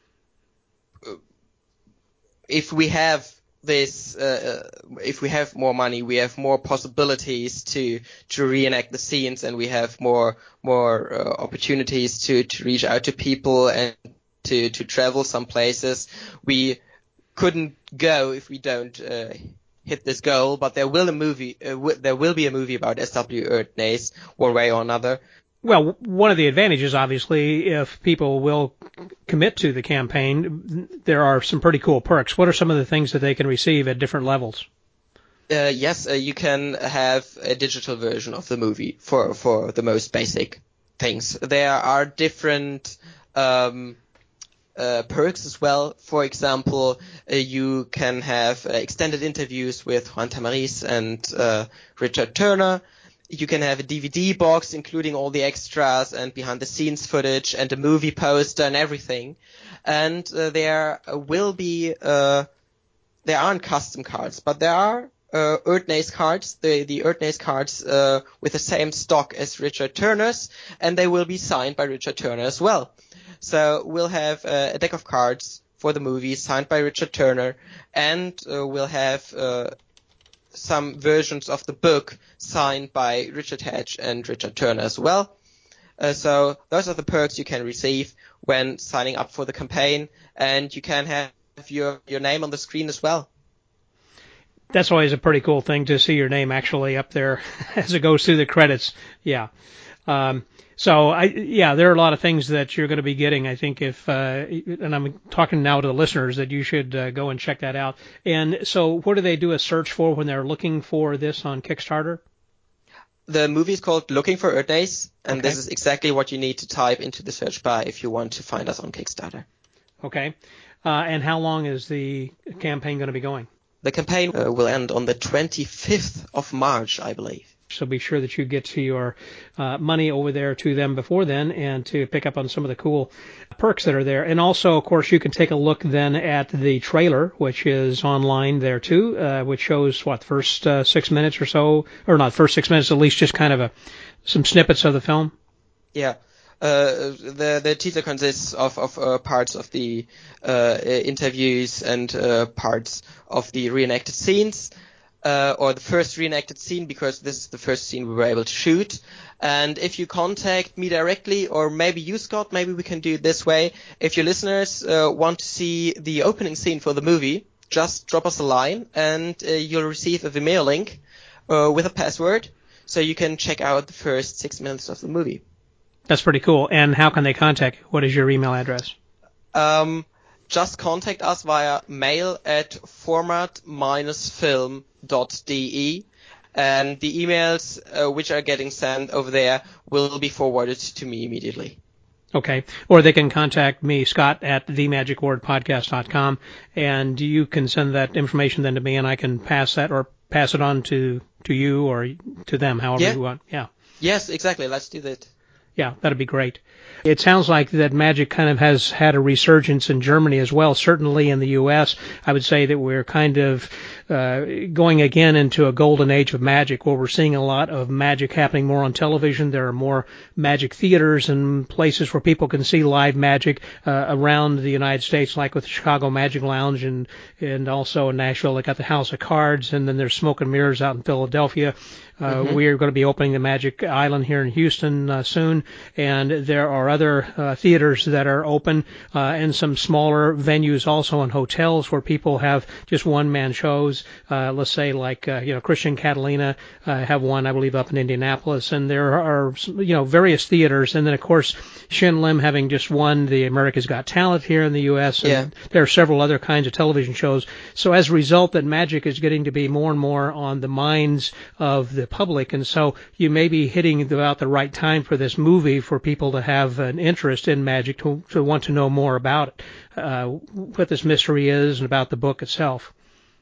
[SPEAKER 3] if we have this, uh, if we have more money, we have more possibilities to to reenact the scenes, and we have more more uh, opportunities to to reach out to people and to to travel some places we couldn't go if we don't uh, hit this goal. But there will a movie, uh, w- there will be a movie about S W Erdnase one way or another.
[SPEAKER 2] Well, one of the advantages, obviously, if people will commit to the campaign, there are some pretty cool perks. What are some of the things that they can receive at different levels?
[SPEAKER 3] Uh, yes, uh, you can have a digital version of the movie for, for the most basic things. There are different um, uh, perks as well. For example, uh, you can have uh, extended interviews with Juan Tamariz and uh, Richard Turner. You can have a D V D box including all the extras and behind-the-scenes footage and a movie poster and everything. And uh, there will be uh, there aren't custom cards, but there are uh, Erdnase cards, the the Erdnase cards uh, with the same stock as Richard Turner's, and they will be signed by Richard Turner as well. So we'll have uh, a deck of cards for the movie signed by Richard Turner, and uh, we'll have uh, some versions of the book signed by Richard Hatch and Richard Turner as well. Uh, so those are the perks you can receive when signing up for the campaign, and you can have your, your name on the screen as well.
[SPEAKER 2] That's always a pretty cool thing to see your name actually up there as it goes through the credits. Yeah. Um, so I, yeah, there are a lot of things that you're going to be getting. I think if, uh, and I'm talking now to the listeners that you should uh, go and check that out. And so what do they do a search for when they're looking for this on Kickstarter?
[SPEAKER 3] The movie is called Looking for Erdnase, and
[SPEAKER 2] Okay.
[SPEAKER 3] this is exactly what you need to type into the search bar if you want to find us on Kickstarter.
[SPEAKER 2] Okay. Uh, and how long is the campaign going to be going?
[SPEAKER 3] The campaign uh, will end on the twenty-fifth of March, I believe.
[SPEAKER 2] So be sure that you get to your uh, money over there to them before then and to pick up on some of the cool perks that are there. And also, of course, you can take a look then at the trailer, which is online there too, uh, which shows, what, the first uh, six minutes or so, or not first six minutes, at least just kind of a some snippets of the film.
[SPEAKER 3] Yeah. Uh, the the teaser consists of of uh, parts of the uh, interviews and uh, parts of the reenacted scenes. Uh, or the first reenacted scene, because this is the first scene we were able to shoot. And if you contact me directly, or maybe you, Scott, maybe we can do it this way. If your listeners uh, want to see the opening scene for the movie, just drop us a line, and uh, you'll receive a Vimeo link uh, with a password, so you can check out the first six minutes of the movie.
[SPEAKER 2] That's pretty cool. And how can they contact you? What is your email address?
[SPEAKER 3] Um, just contact us via mail at format film dot d e, and the emails uh, which are getting sent over there will be forwarded to me immediately.
[SPEAKER 2] Okay. Or they can contact me, Scott, at the magic word podcast dot com, and you can send that information then to me, and I can pass that or pass it on to, to you or to them, however
[SPEAKER 3] Yeah.
[SPEAKER 2] you want. Yeah.
[SPEAKER 3] Yes, exactly. Let's do that.
[SPEAKER 2] Yeah, that'd be great. It sounds like that magic kind of has had a resurgence in Germany as well. Certainly in the U S, I would say that we're kind of uh, going again into a golden age of magic, where we're seeing a lot of magic happening more on television. There are more magic theaters and places where people can see live magic uh, around the United States, like with the Chicago Magic Lounge, and and also in Nashville they got the House of Cards, and then there's Smoke and Mirrors out in Philadelphia. Uh,
[SPEAKER 3] Mm-hmm.
[SPEAKER 2] We are going to be opening the Magic Island here in Houston uh, soon, and there are other uh, theaters that are open, uh, and some smaller venues also in hotels where people have just one-man shows. Uh, let's say like uh, you know Christian Catalina uh, have one, I believe, up in Indianapolis, and there are you know various theaters, and then of course Shin Lim having just won the America's Got Talent here in the U S, and
[SPEAKER 3] Yeah.
[SPEAKER 2] there are several other kinds of television shows. So as a result, that magic is getting to be more and more on the minds of the public, and so you may be hitting about the right time for this movie for people to have an interest in magic, to, to want to know more about it, uh, what this mystery is, and about the book itself.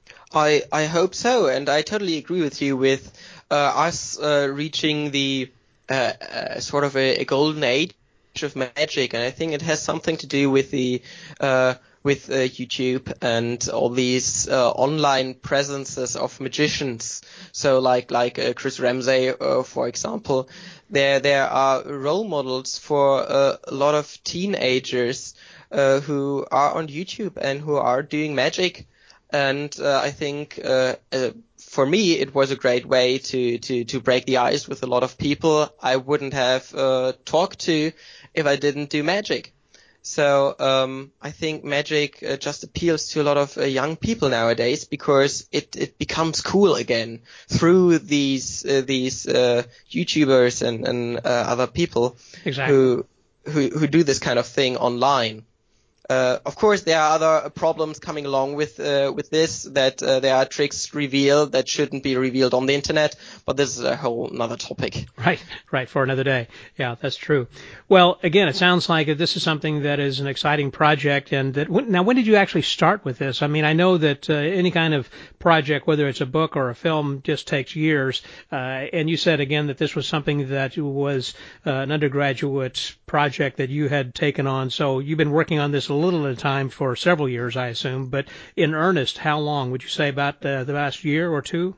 [SPEAKER 3] I I hope so, and I totally agree with you with uh, us uh, reaching the uh, uh, sort of a, a golden age of magic, and I think it has something to do with the uh, with uh, YouTube and all these uh, online presences of magicians. So like like uh, Chris Ramsey, uh, for example, there there are role models for uh, a lot of teenagers uh, who are on YouTube and who are doing magic. And uh, I think uh, uh, for me it was a great way to, to, to break the ice with a lot of people I wouldn't have uh, talked to if I didn't do magic. So um, I think magic uh, just appeals to a lot of uh, young people nowadays because it, it becomes cool again through these uh, these uh, YouTubers and and uh, other people
[SPEAKER 2] exactly.
[SPEAKER 3] who who who do this kind of thing online. Uh, of course, there are other problems coming along with uh, with this, that uh, there are tricks revealed that shouldn't be revealed on the internet, but this is a whole another topic.
[SPEAKER 2] Right, right, for another day. Yeah, that's true. Well, again, it sounds like this is something that is an exciting project. And that now, when did you actually start with this? I mean, I know that uh, any kind of project, whether it's a book or a film, just takes years. Uh, and you said again that this was something that was uh, an undergraduate project that you had taken on. So you've been working on this a little at a time for several years, I assume. But in earnest, how long would you say? About uh, the last year or two?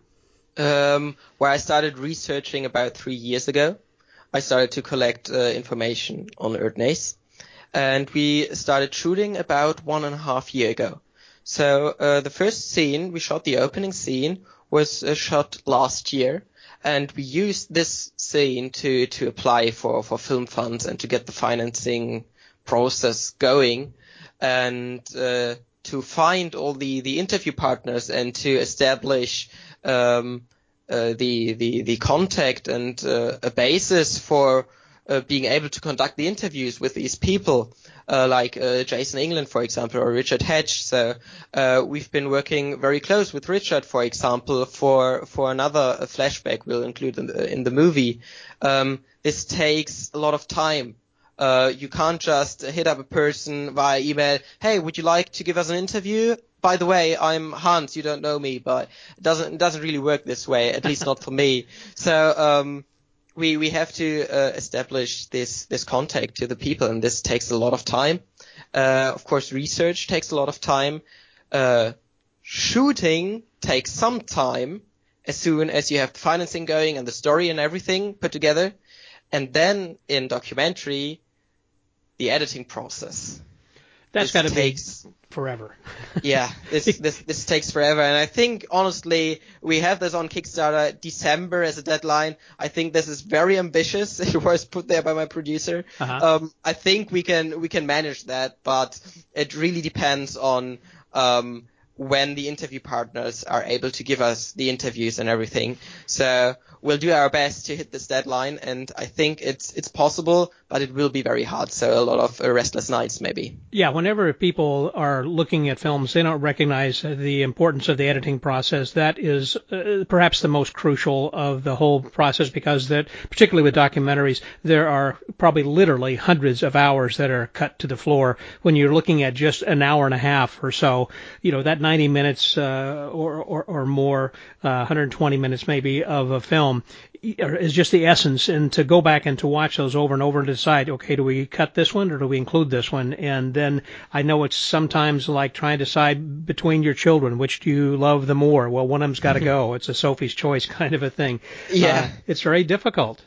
[SPEAKER 3] Um, where I started researching about three years ago. I started to collect uh, information on Erdnase, and we started shooting about one and a half year ago. So uh, the first scene we shot, the opening scene, was uh, shot last year, and we used this scene to to apply for for film funds and to get the financing process going, and uh, to find all the the interview partners and to establish Um, uh, the the the contact and uh, a basis for uh, being able to conduct the interviews with these people, uh, like uh, Jason England, for example, or Richard Hedge. So uh, we've been working very close with Richard, for example, for for another flashback we'll include in the, in the movie. Um, this takes a lot of time. Uh, you can't just hit up a person via email. Hey, would you like to give us an interview? By the way, I'm Hans. You don't know me, but it doesn't it doesn't really work this way. At least not for me. So um, we we have to uh, establish this this contact to the people, and this takes a lot of time. Uh, of course, research takes a lot of time. Uh, shooting takes some time. As soon as you have the financing going and the story and everything put together, and then in documentary, the editing process.
[SPEAKER 2] That's got to be forever.
[SPEAKER 3] yeah, this, this this takes forever. And I think, honestly, we have this on Kickstarter, December as a deadline. I think this is very ambitious. It was put there by my producer.
[SPEAKER 2] Uh-huh.
[SPEAKER 3] Um, I think we can we can manage that, but it really depends on um, when the interview partners are able to give us the interviews and everything. So we'll do our best to hit this deadline, and I think it's it's possible, but it will be very hard. So a lot of uh, restless nights, maybe.
[SPEAKER 2] Yeah, whenever people are looking at films, they don't recognize the importance of the editing process. That is uh, perhaps the most crucial of the whole process, because that, particularly with documentaries, there are probably literally hundreds of hours that are cut to the floor. When you're looking at just an hour and a half or so, you know, that ninety minutes uh, or, or or more, uh, one hundred twenty minutes maybe of a film is just the essence. And to go back and to watch those over and over and decide, okay, do we cut this one or do we include this one? And then I know it's sometimes like trying to decide between your children, which do you love the more? Well, one of them's got to go. It's a Sophie's Choice kind of a thing.
[SPEAKER 3] Yeah,
[SPEAKER 2] uh, it's very difficult.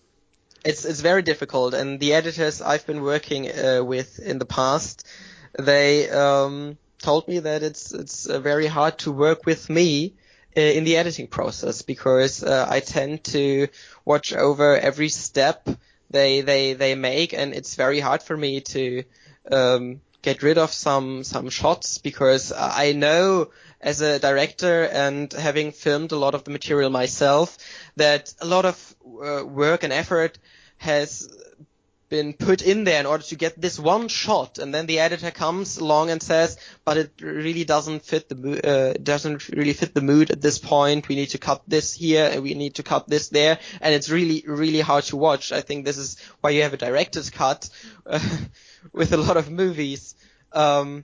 [SPEAKER 3] It's it's very difficult, and the editors I've been working uh, with in the past, they um, told me that it's it's uh, very hard to work with me uh, in the editing process, because uh, I tend to watch over every step they they they make, and it's very hard for me to um, get rid of some some shots, because I know, as a director and having filmed a lot of the material myself, that a lot of uh, work and effort has been put in there in order to get this one shot, and then the editor comes along and says, but it really doesn't fit the uh, doesn't really fit the mood at this point. We need to cut this here, and we need to cut this there, and it's really really hard to watch. I think this is why you have a director's cut uh, with a lot of movies. Um,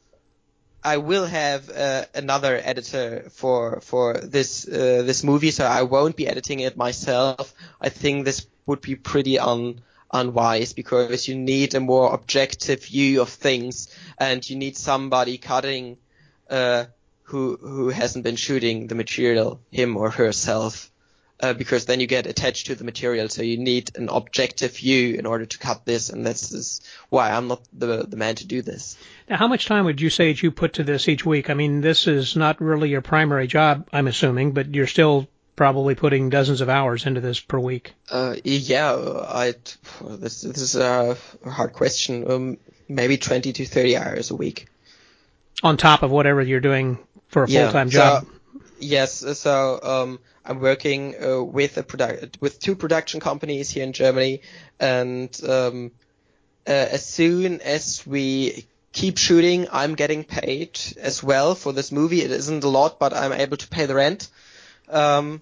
[SPEAKER 3] I will have uh, another editor for for this uh, this movie, so I won't be editing it myself. I think this would be pretty un unwise, because you need a more objective view of things, and you need somebody cutting uh, who who hasn't been shooting the material, him or herself, uh, because then you get attached to the material. So you need an objective view in order to cut this, and that's is why I'm not the the man to do this.
[SPEAKER 2] Now, how much time would you say that you put to this each week? I mean, this is not really your primary job, I'm assuming, but you're still probably putting dozens of hours into this per week.
[SPEAKER 3] Uh, yeah, I this this is a hard question. Um, maybe twenty to thirty hours a week.
[SPEAKER 2] On top of whatever you're doing for a full-time
[SPEAKER 3] yeah,
[SPEAKER 2] job.
[SPEAKER 3] So, yes, so um, I'm working uh, with a product with two production companies here in Germany, and um, uh, as soon as we keep shooting, I'm getting paid as well for this movie. It isn't a lot, but I'm able to pay the rent. Um,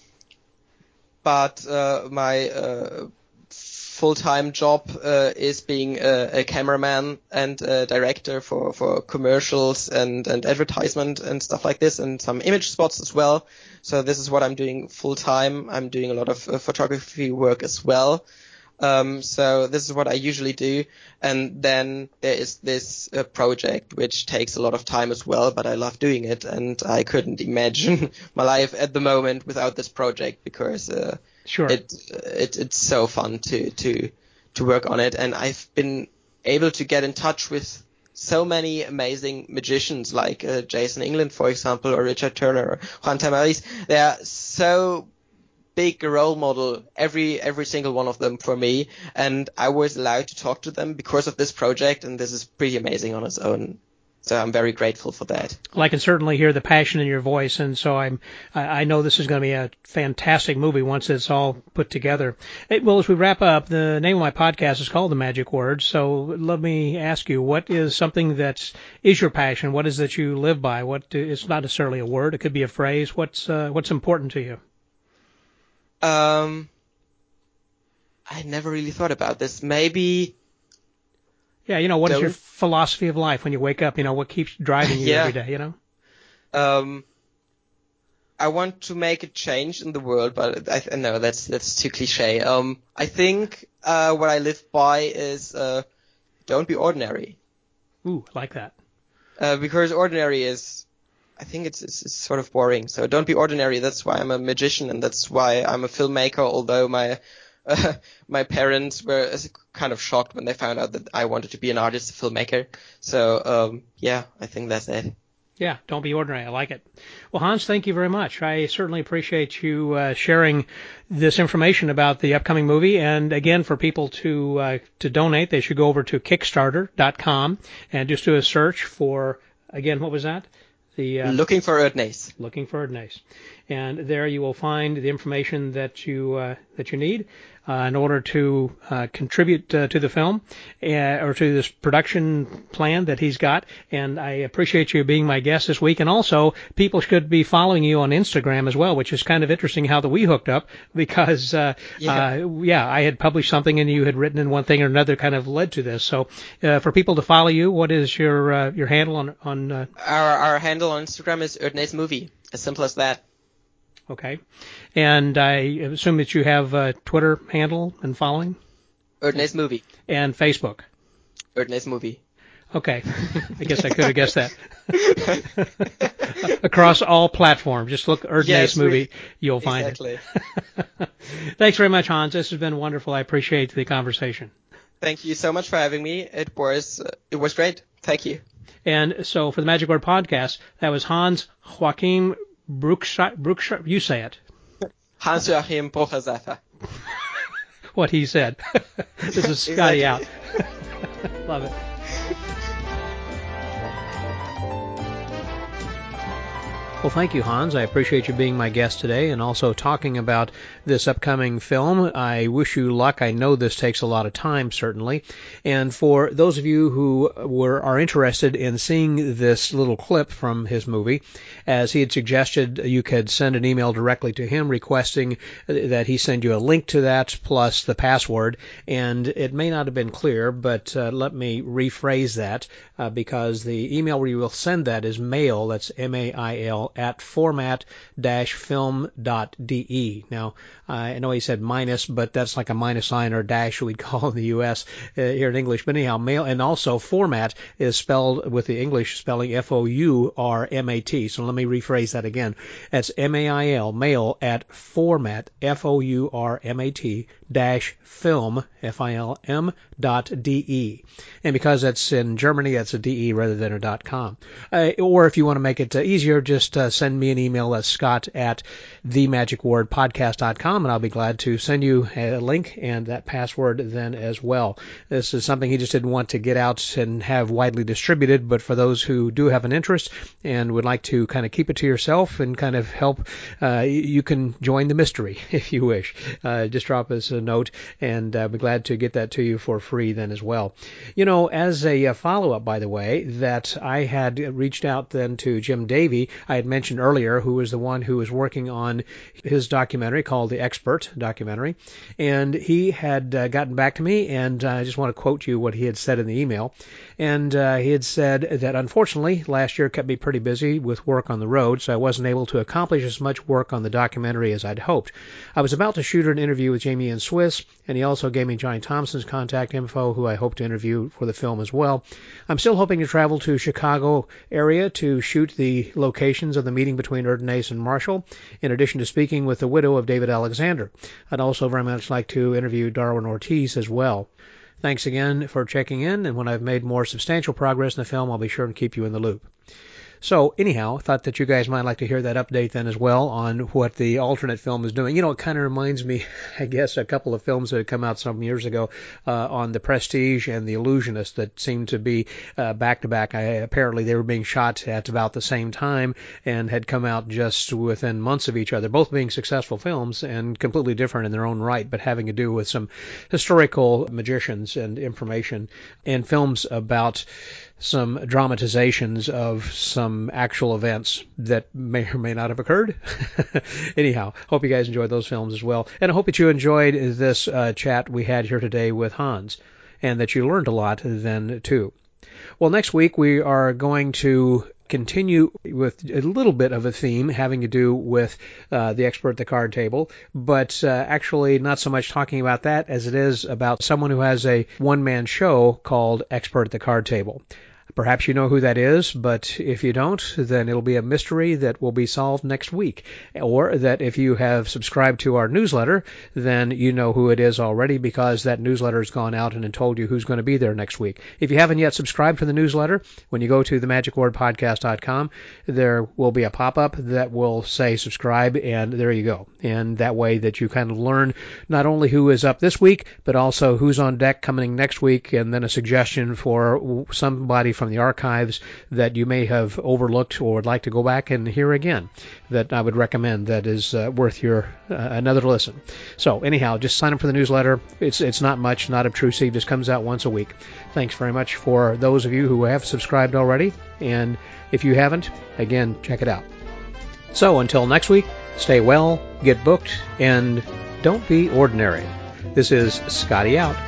[SPEAKER 3] but uh, my uh, full-time job uh, is being a, a cameraman and a director for, for commercials and, and advertisement and stuff like this, and some image spots as well. So this is what I'm doing full-time. I'm doing a lot of uh, photography work as well. Um, so this is what I usually do. And then there is this uh, project which takes a lot of time as well, but I love doing it, and I couldn't imagine my life at the moment without this project, because uh,
[SPEAKER 2] Sure.
[SPEAKER 3] It, it it's so fun to to to work on it, and I've been able to get in touch with so many amazing magicians like uh, Jason England, for example, or Richard Turner, or Juan Tamariz. They are so big a role model, every every single one of them for me, and I was allowed to talk to them because of this project, and this is pretty amazing on its own. So I'm very grateful for that.
[SPEAKER 2] Well, I can certainly hear the passion in your voice, and so I'm, I know this is going to be a fantastic movie once it's all put together. Hey, well, as we wrap up, the name of my podcast is called The Magic Word, so let me ask you, what is something that is your passion? What is that you live by? What, it's not necessarily a word, it could be a phrase. What's, uh, what's important to you?
[SPEAKER 3] Um, I never really thought about this. Maybe...
[SPEAKER 2] Yeah, you know, what
[SPEAKER 3] Don't.
[SPEAKER 2] is your philosophy of life when you wake up? You know, what keeps driving you
[SPEAKER 3] Yeah.
[SPEAKER 2] every day, you know?
[SPEAKER 3] Um, I want to make a change in the world, but I th- no, that's that's too cliche. Um, I think uh, what I live by is uh, don't be ordinary.
[SPEAKER 2] Ooh, I like that.
[SPEAKER 3] Uh, because ordinary is, I think it's, it's it's sort of boring. So don't be ordinary. That's why I'm a magician, and that's why I'm a filmmaker. Although my uh, my parents were kind of shocked when they found out that I wanted to be an artist, a filmmaker. So um, yeah, I think that's it.
[SPEAKER 2] Yeah, don't be ordinary. I like it. Well, Hans, thank you very much. I certainly appreciate you uh, sharing this information about the upcoming movie. And again, for people to uh, to donate, they should go over to Kickstarter dot com and just do a search for, again, what was that? The uh,
[SPEAKER 3] Looking for Erdnase.
[SPEAKER 2] Looking for Erdnase. And there you will find the information that you uh, that you need uh, in order to uh, contribute uh, to the film uh, or to this production plan that he's got. And I appreciate you being my guest this week. And also, people should be following you on Instagram as well, which is kind of interesting how that we hooked up, because uh,
[SPEAKER 3] Yeah.
[SPEAKER 2] uh, yeah, I had published something and you had written in one thing or another, kind of led to this. So uh, for people to follow you, what is your uh, your handle on on? Uh,
[SPEAKER 3] Our our handle on Instagram is Erdnase Movie. As simple as that.
[SPEAKER 2] Okay. And I assume that you have a Twitter handle and following?
[SPEAKER 3] Erdnase Movie.
[SPEAKER 2] And Facebook?
[SPEAKER 3] Erdnase Movie.
[SPEAKER 2] Okay. I guess I could have guessed that. Across all platforms. Just look Erdnase
[SPEAKER 3] Yes, we-
[SPEAKER 2] Movie. You'll find
[SPEAKER 3] Exactly.
[SPEAKER 2] it. Thanks very much, Hans. This has been wonderful. I appreciate the conversation.
[SPEAKER 3] Thank you so much for having me. It was uh, it was great. Thank you.
[SPEAKER 2] And so for the Magic Word Podcast, that was Hans Joachim Brookshire. Brookshire. You say it.
[SPEAKER 3] Hans-Joachim Bruchersafer.
[SPEAKER 2] What he said. This is Scotty
[SPEAKER 3] Exactly.
[SPEAKER 2] out. Love it. Well, thank you, Hans. I appreciate you being my guest today and also talking about this upcoming film. I wish you luck. I know this takes a lot of time, certainly. And for those of you who were are interested in seeing this little clip from his movie, as he had suggested, you could send an email directly to him requesting that he send you a link to that plus the password. And it may not have been clear, but uh, let me rephrase that uh, because the email where you will send that is mail, that's M A I L, at format dash film dot D E. Now, I know he said minus, but that's like a minus sign or dash we'd call in the U S uh, here in English. But anyhow, mail, and also format is spelled with the English spelling F O U R M A T. So let me rephrase that again. That's M A I L, mail at format, F O U R M A T, dash film, F I L M, dot D E. And because that's in Germany, that's a D E rather than a dot com. Uh, or if you want to make it uh, easier, just uh, send me an email at scott at the magic word podcast dot com, and I'll be glad to send you a link and that password then as well. This is something he just didn't want to get out and have widely distributed, but for those who do have an interest and would like to kind of keep it to yourself and kind of help, uh, you can join the mystery if you wish. Uh, just drop us a note, and I'll be glad to get that to you for free then as well. You know, as a uh, follow-up, by the way, that I had reached out then to Jim Davey, I had mentioned earlier, who was the one who was working on his documentary called The Expert documentary, and he had uh, gotten back to me, and uh, I just want to quote you what he had said in the email. And uh, he had said that unfortunately last year kept me pretty busy with work on the road, so I wasn't able to accomplish as much work on the documentary as I'd hoped. I was about to shoot an interview with Jamie Ian Swiss, and he also gave me Johnny Thompson's contact info, who I hope to interview for the film as well. I'm still hoping to travel to Chicago area to shoot the locations of the meeting between Erdenes and Marshall, in addition to speaking with the widow of David Alexander. I'd also very much like to interview Darwin Ortiz as well. Thanks again for checking in, and when I've made more substantial progress in the film, I'll be sure to keep you in the loop. So, anyhow, thought that you guys might like to hear that update then as well on what the alternate film is doing. You know, it kind of reminds me, I guess, a couple of films that had come out some years ago uh, on The Prestige and The Illusionist that seemed to be uh, back-to-back. I, apparently, they were being shot at about the same time and had come out just within months of each other, both being successful films and completely different in their own right, but having to do with some historical magicians and information, and films about some dramatizations of some actual events that may or may not have occurred. Anyhow, hope you guys enjoyed those films as well. And I hope that you enjoyed this uh, chat we had here today with Hans, and that you learned a lot then too. Well, next week we are going to continue with a little bit of a theme having to do with uh, the expert at the card table, but uh, actually not so much talking about that as it is about someone who has a one-man show called Expert at the Card Table. Perhaps you know who that is, but if you don't, then it'll be a mystery that will be solved next week. Or that if you have subscribed to our newsletter, then you know who it is already, because that newsletter has gone out and told you who's going to be there next week. If you haven't yet subscribed to the newsletter, when you go to the magic word podcast dot com, there will be a pop-up that will say subscribe, and there you go. And that way that you kind of learn not only who is up this week, but also who's on deck coming next week, and then a suggestion for somebody from the archives that you may have overlooked or would like to go back and hear again, that I would recommend, that is uh, worth your uh, another listen. So anyhow, just sign up for the newsletter. It's it's not much, not obtrusive, just comes out once a week. Thanks very much for those of you who have subscribed already, and if you haven't, again, check it out. So until next week, stay well, get booked, and don't be ordinary. This is Scotty out.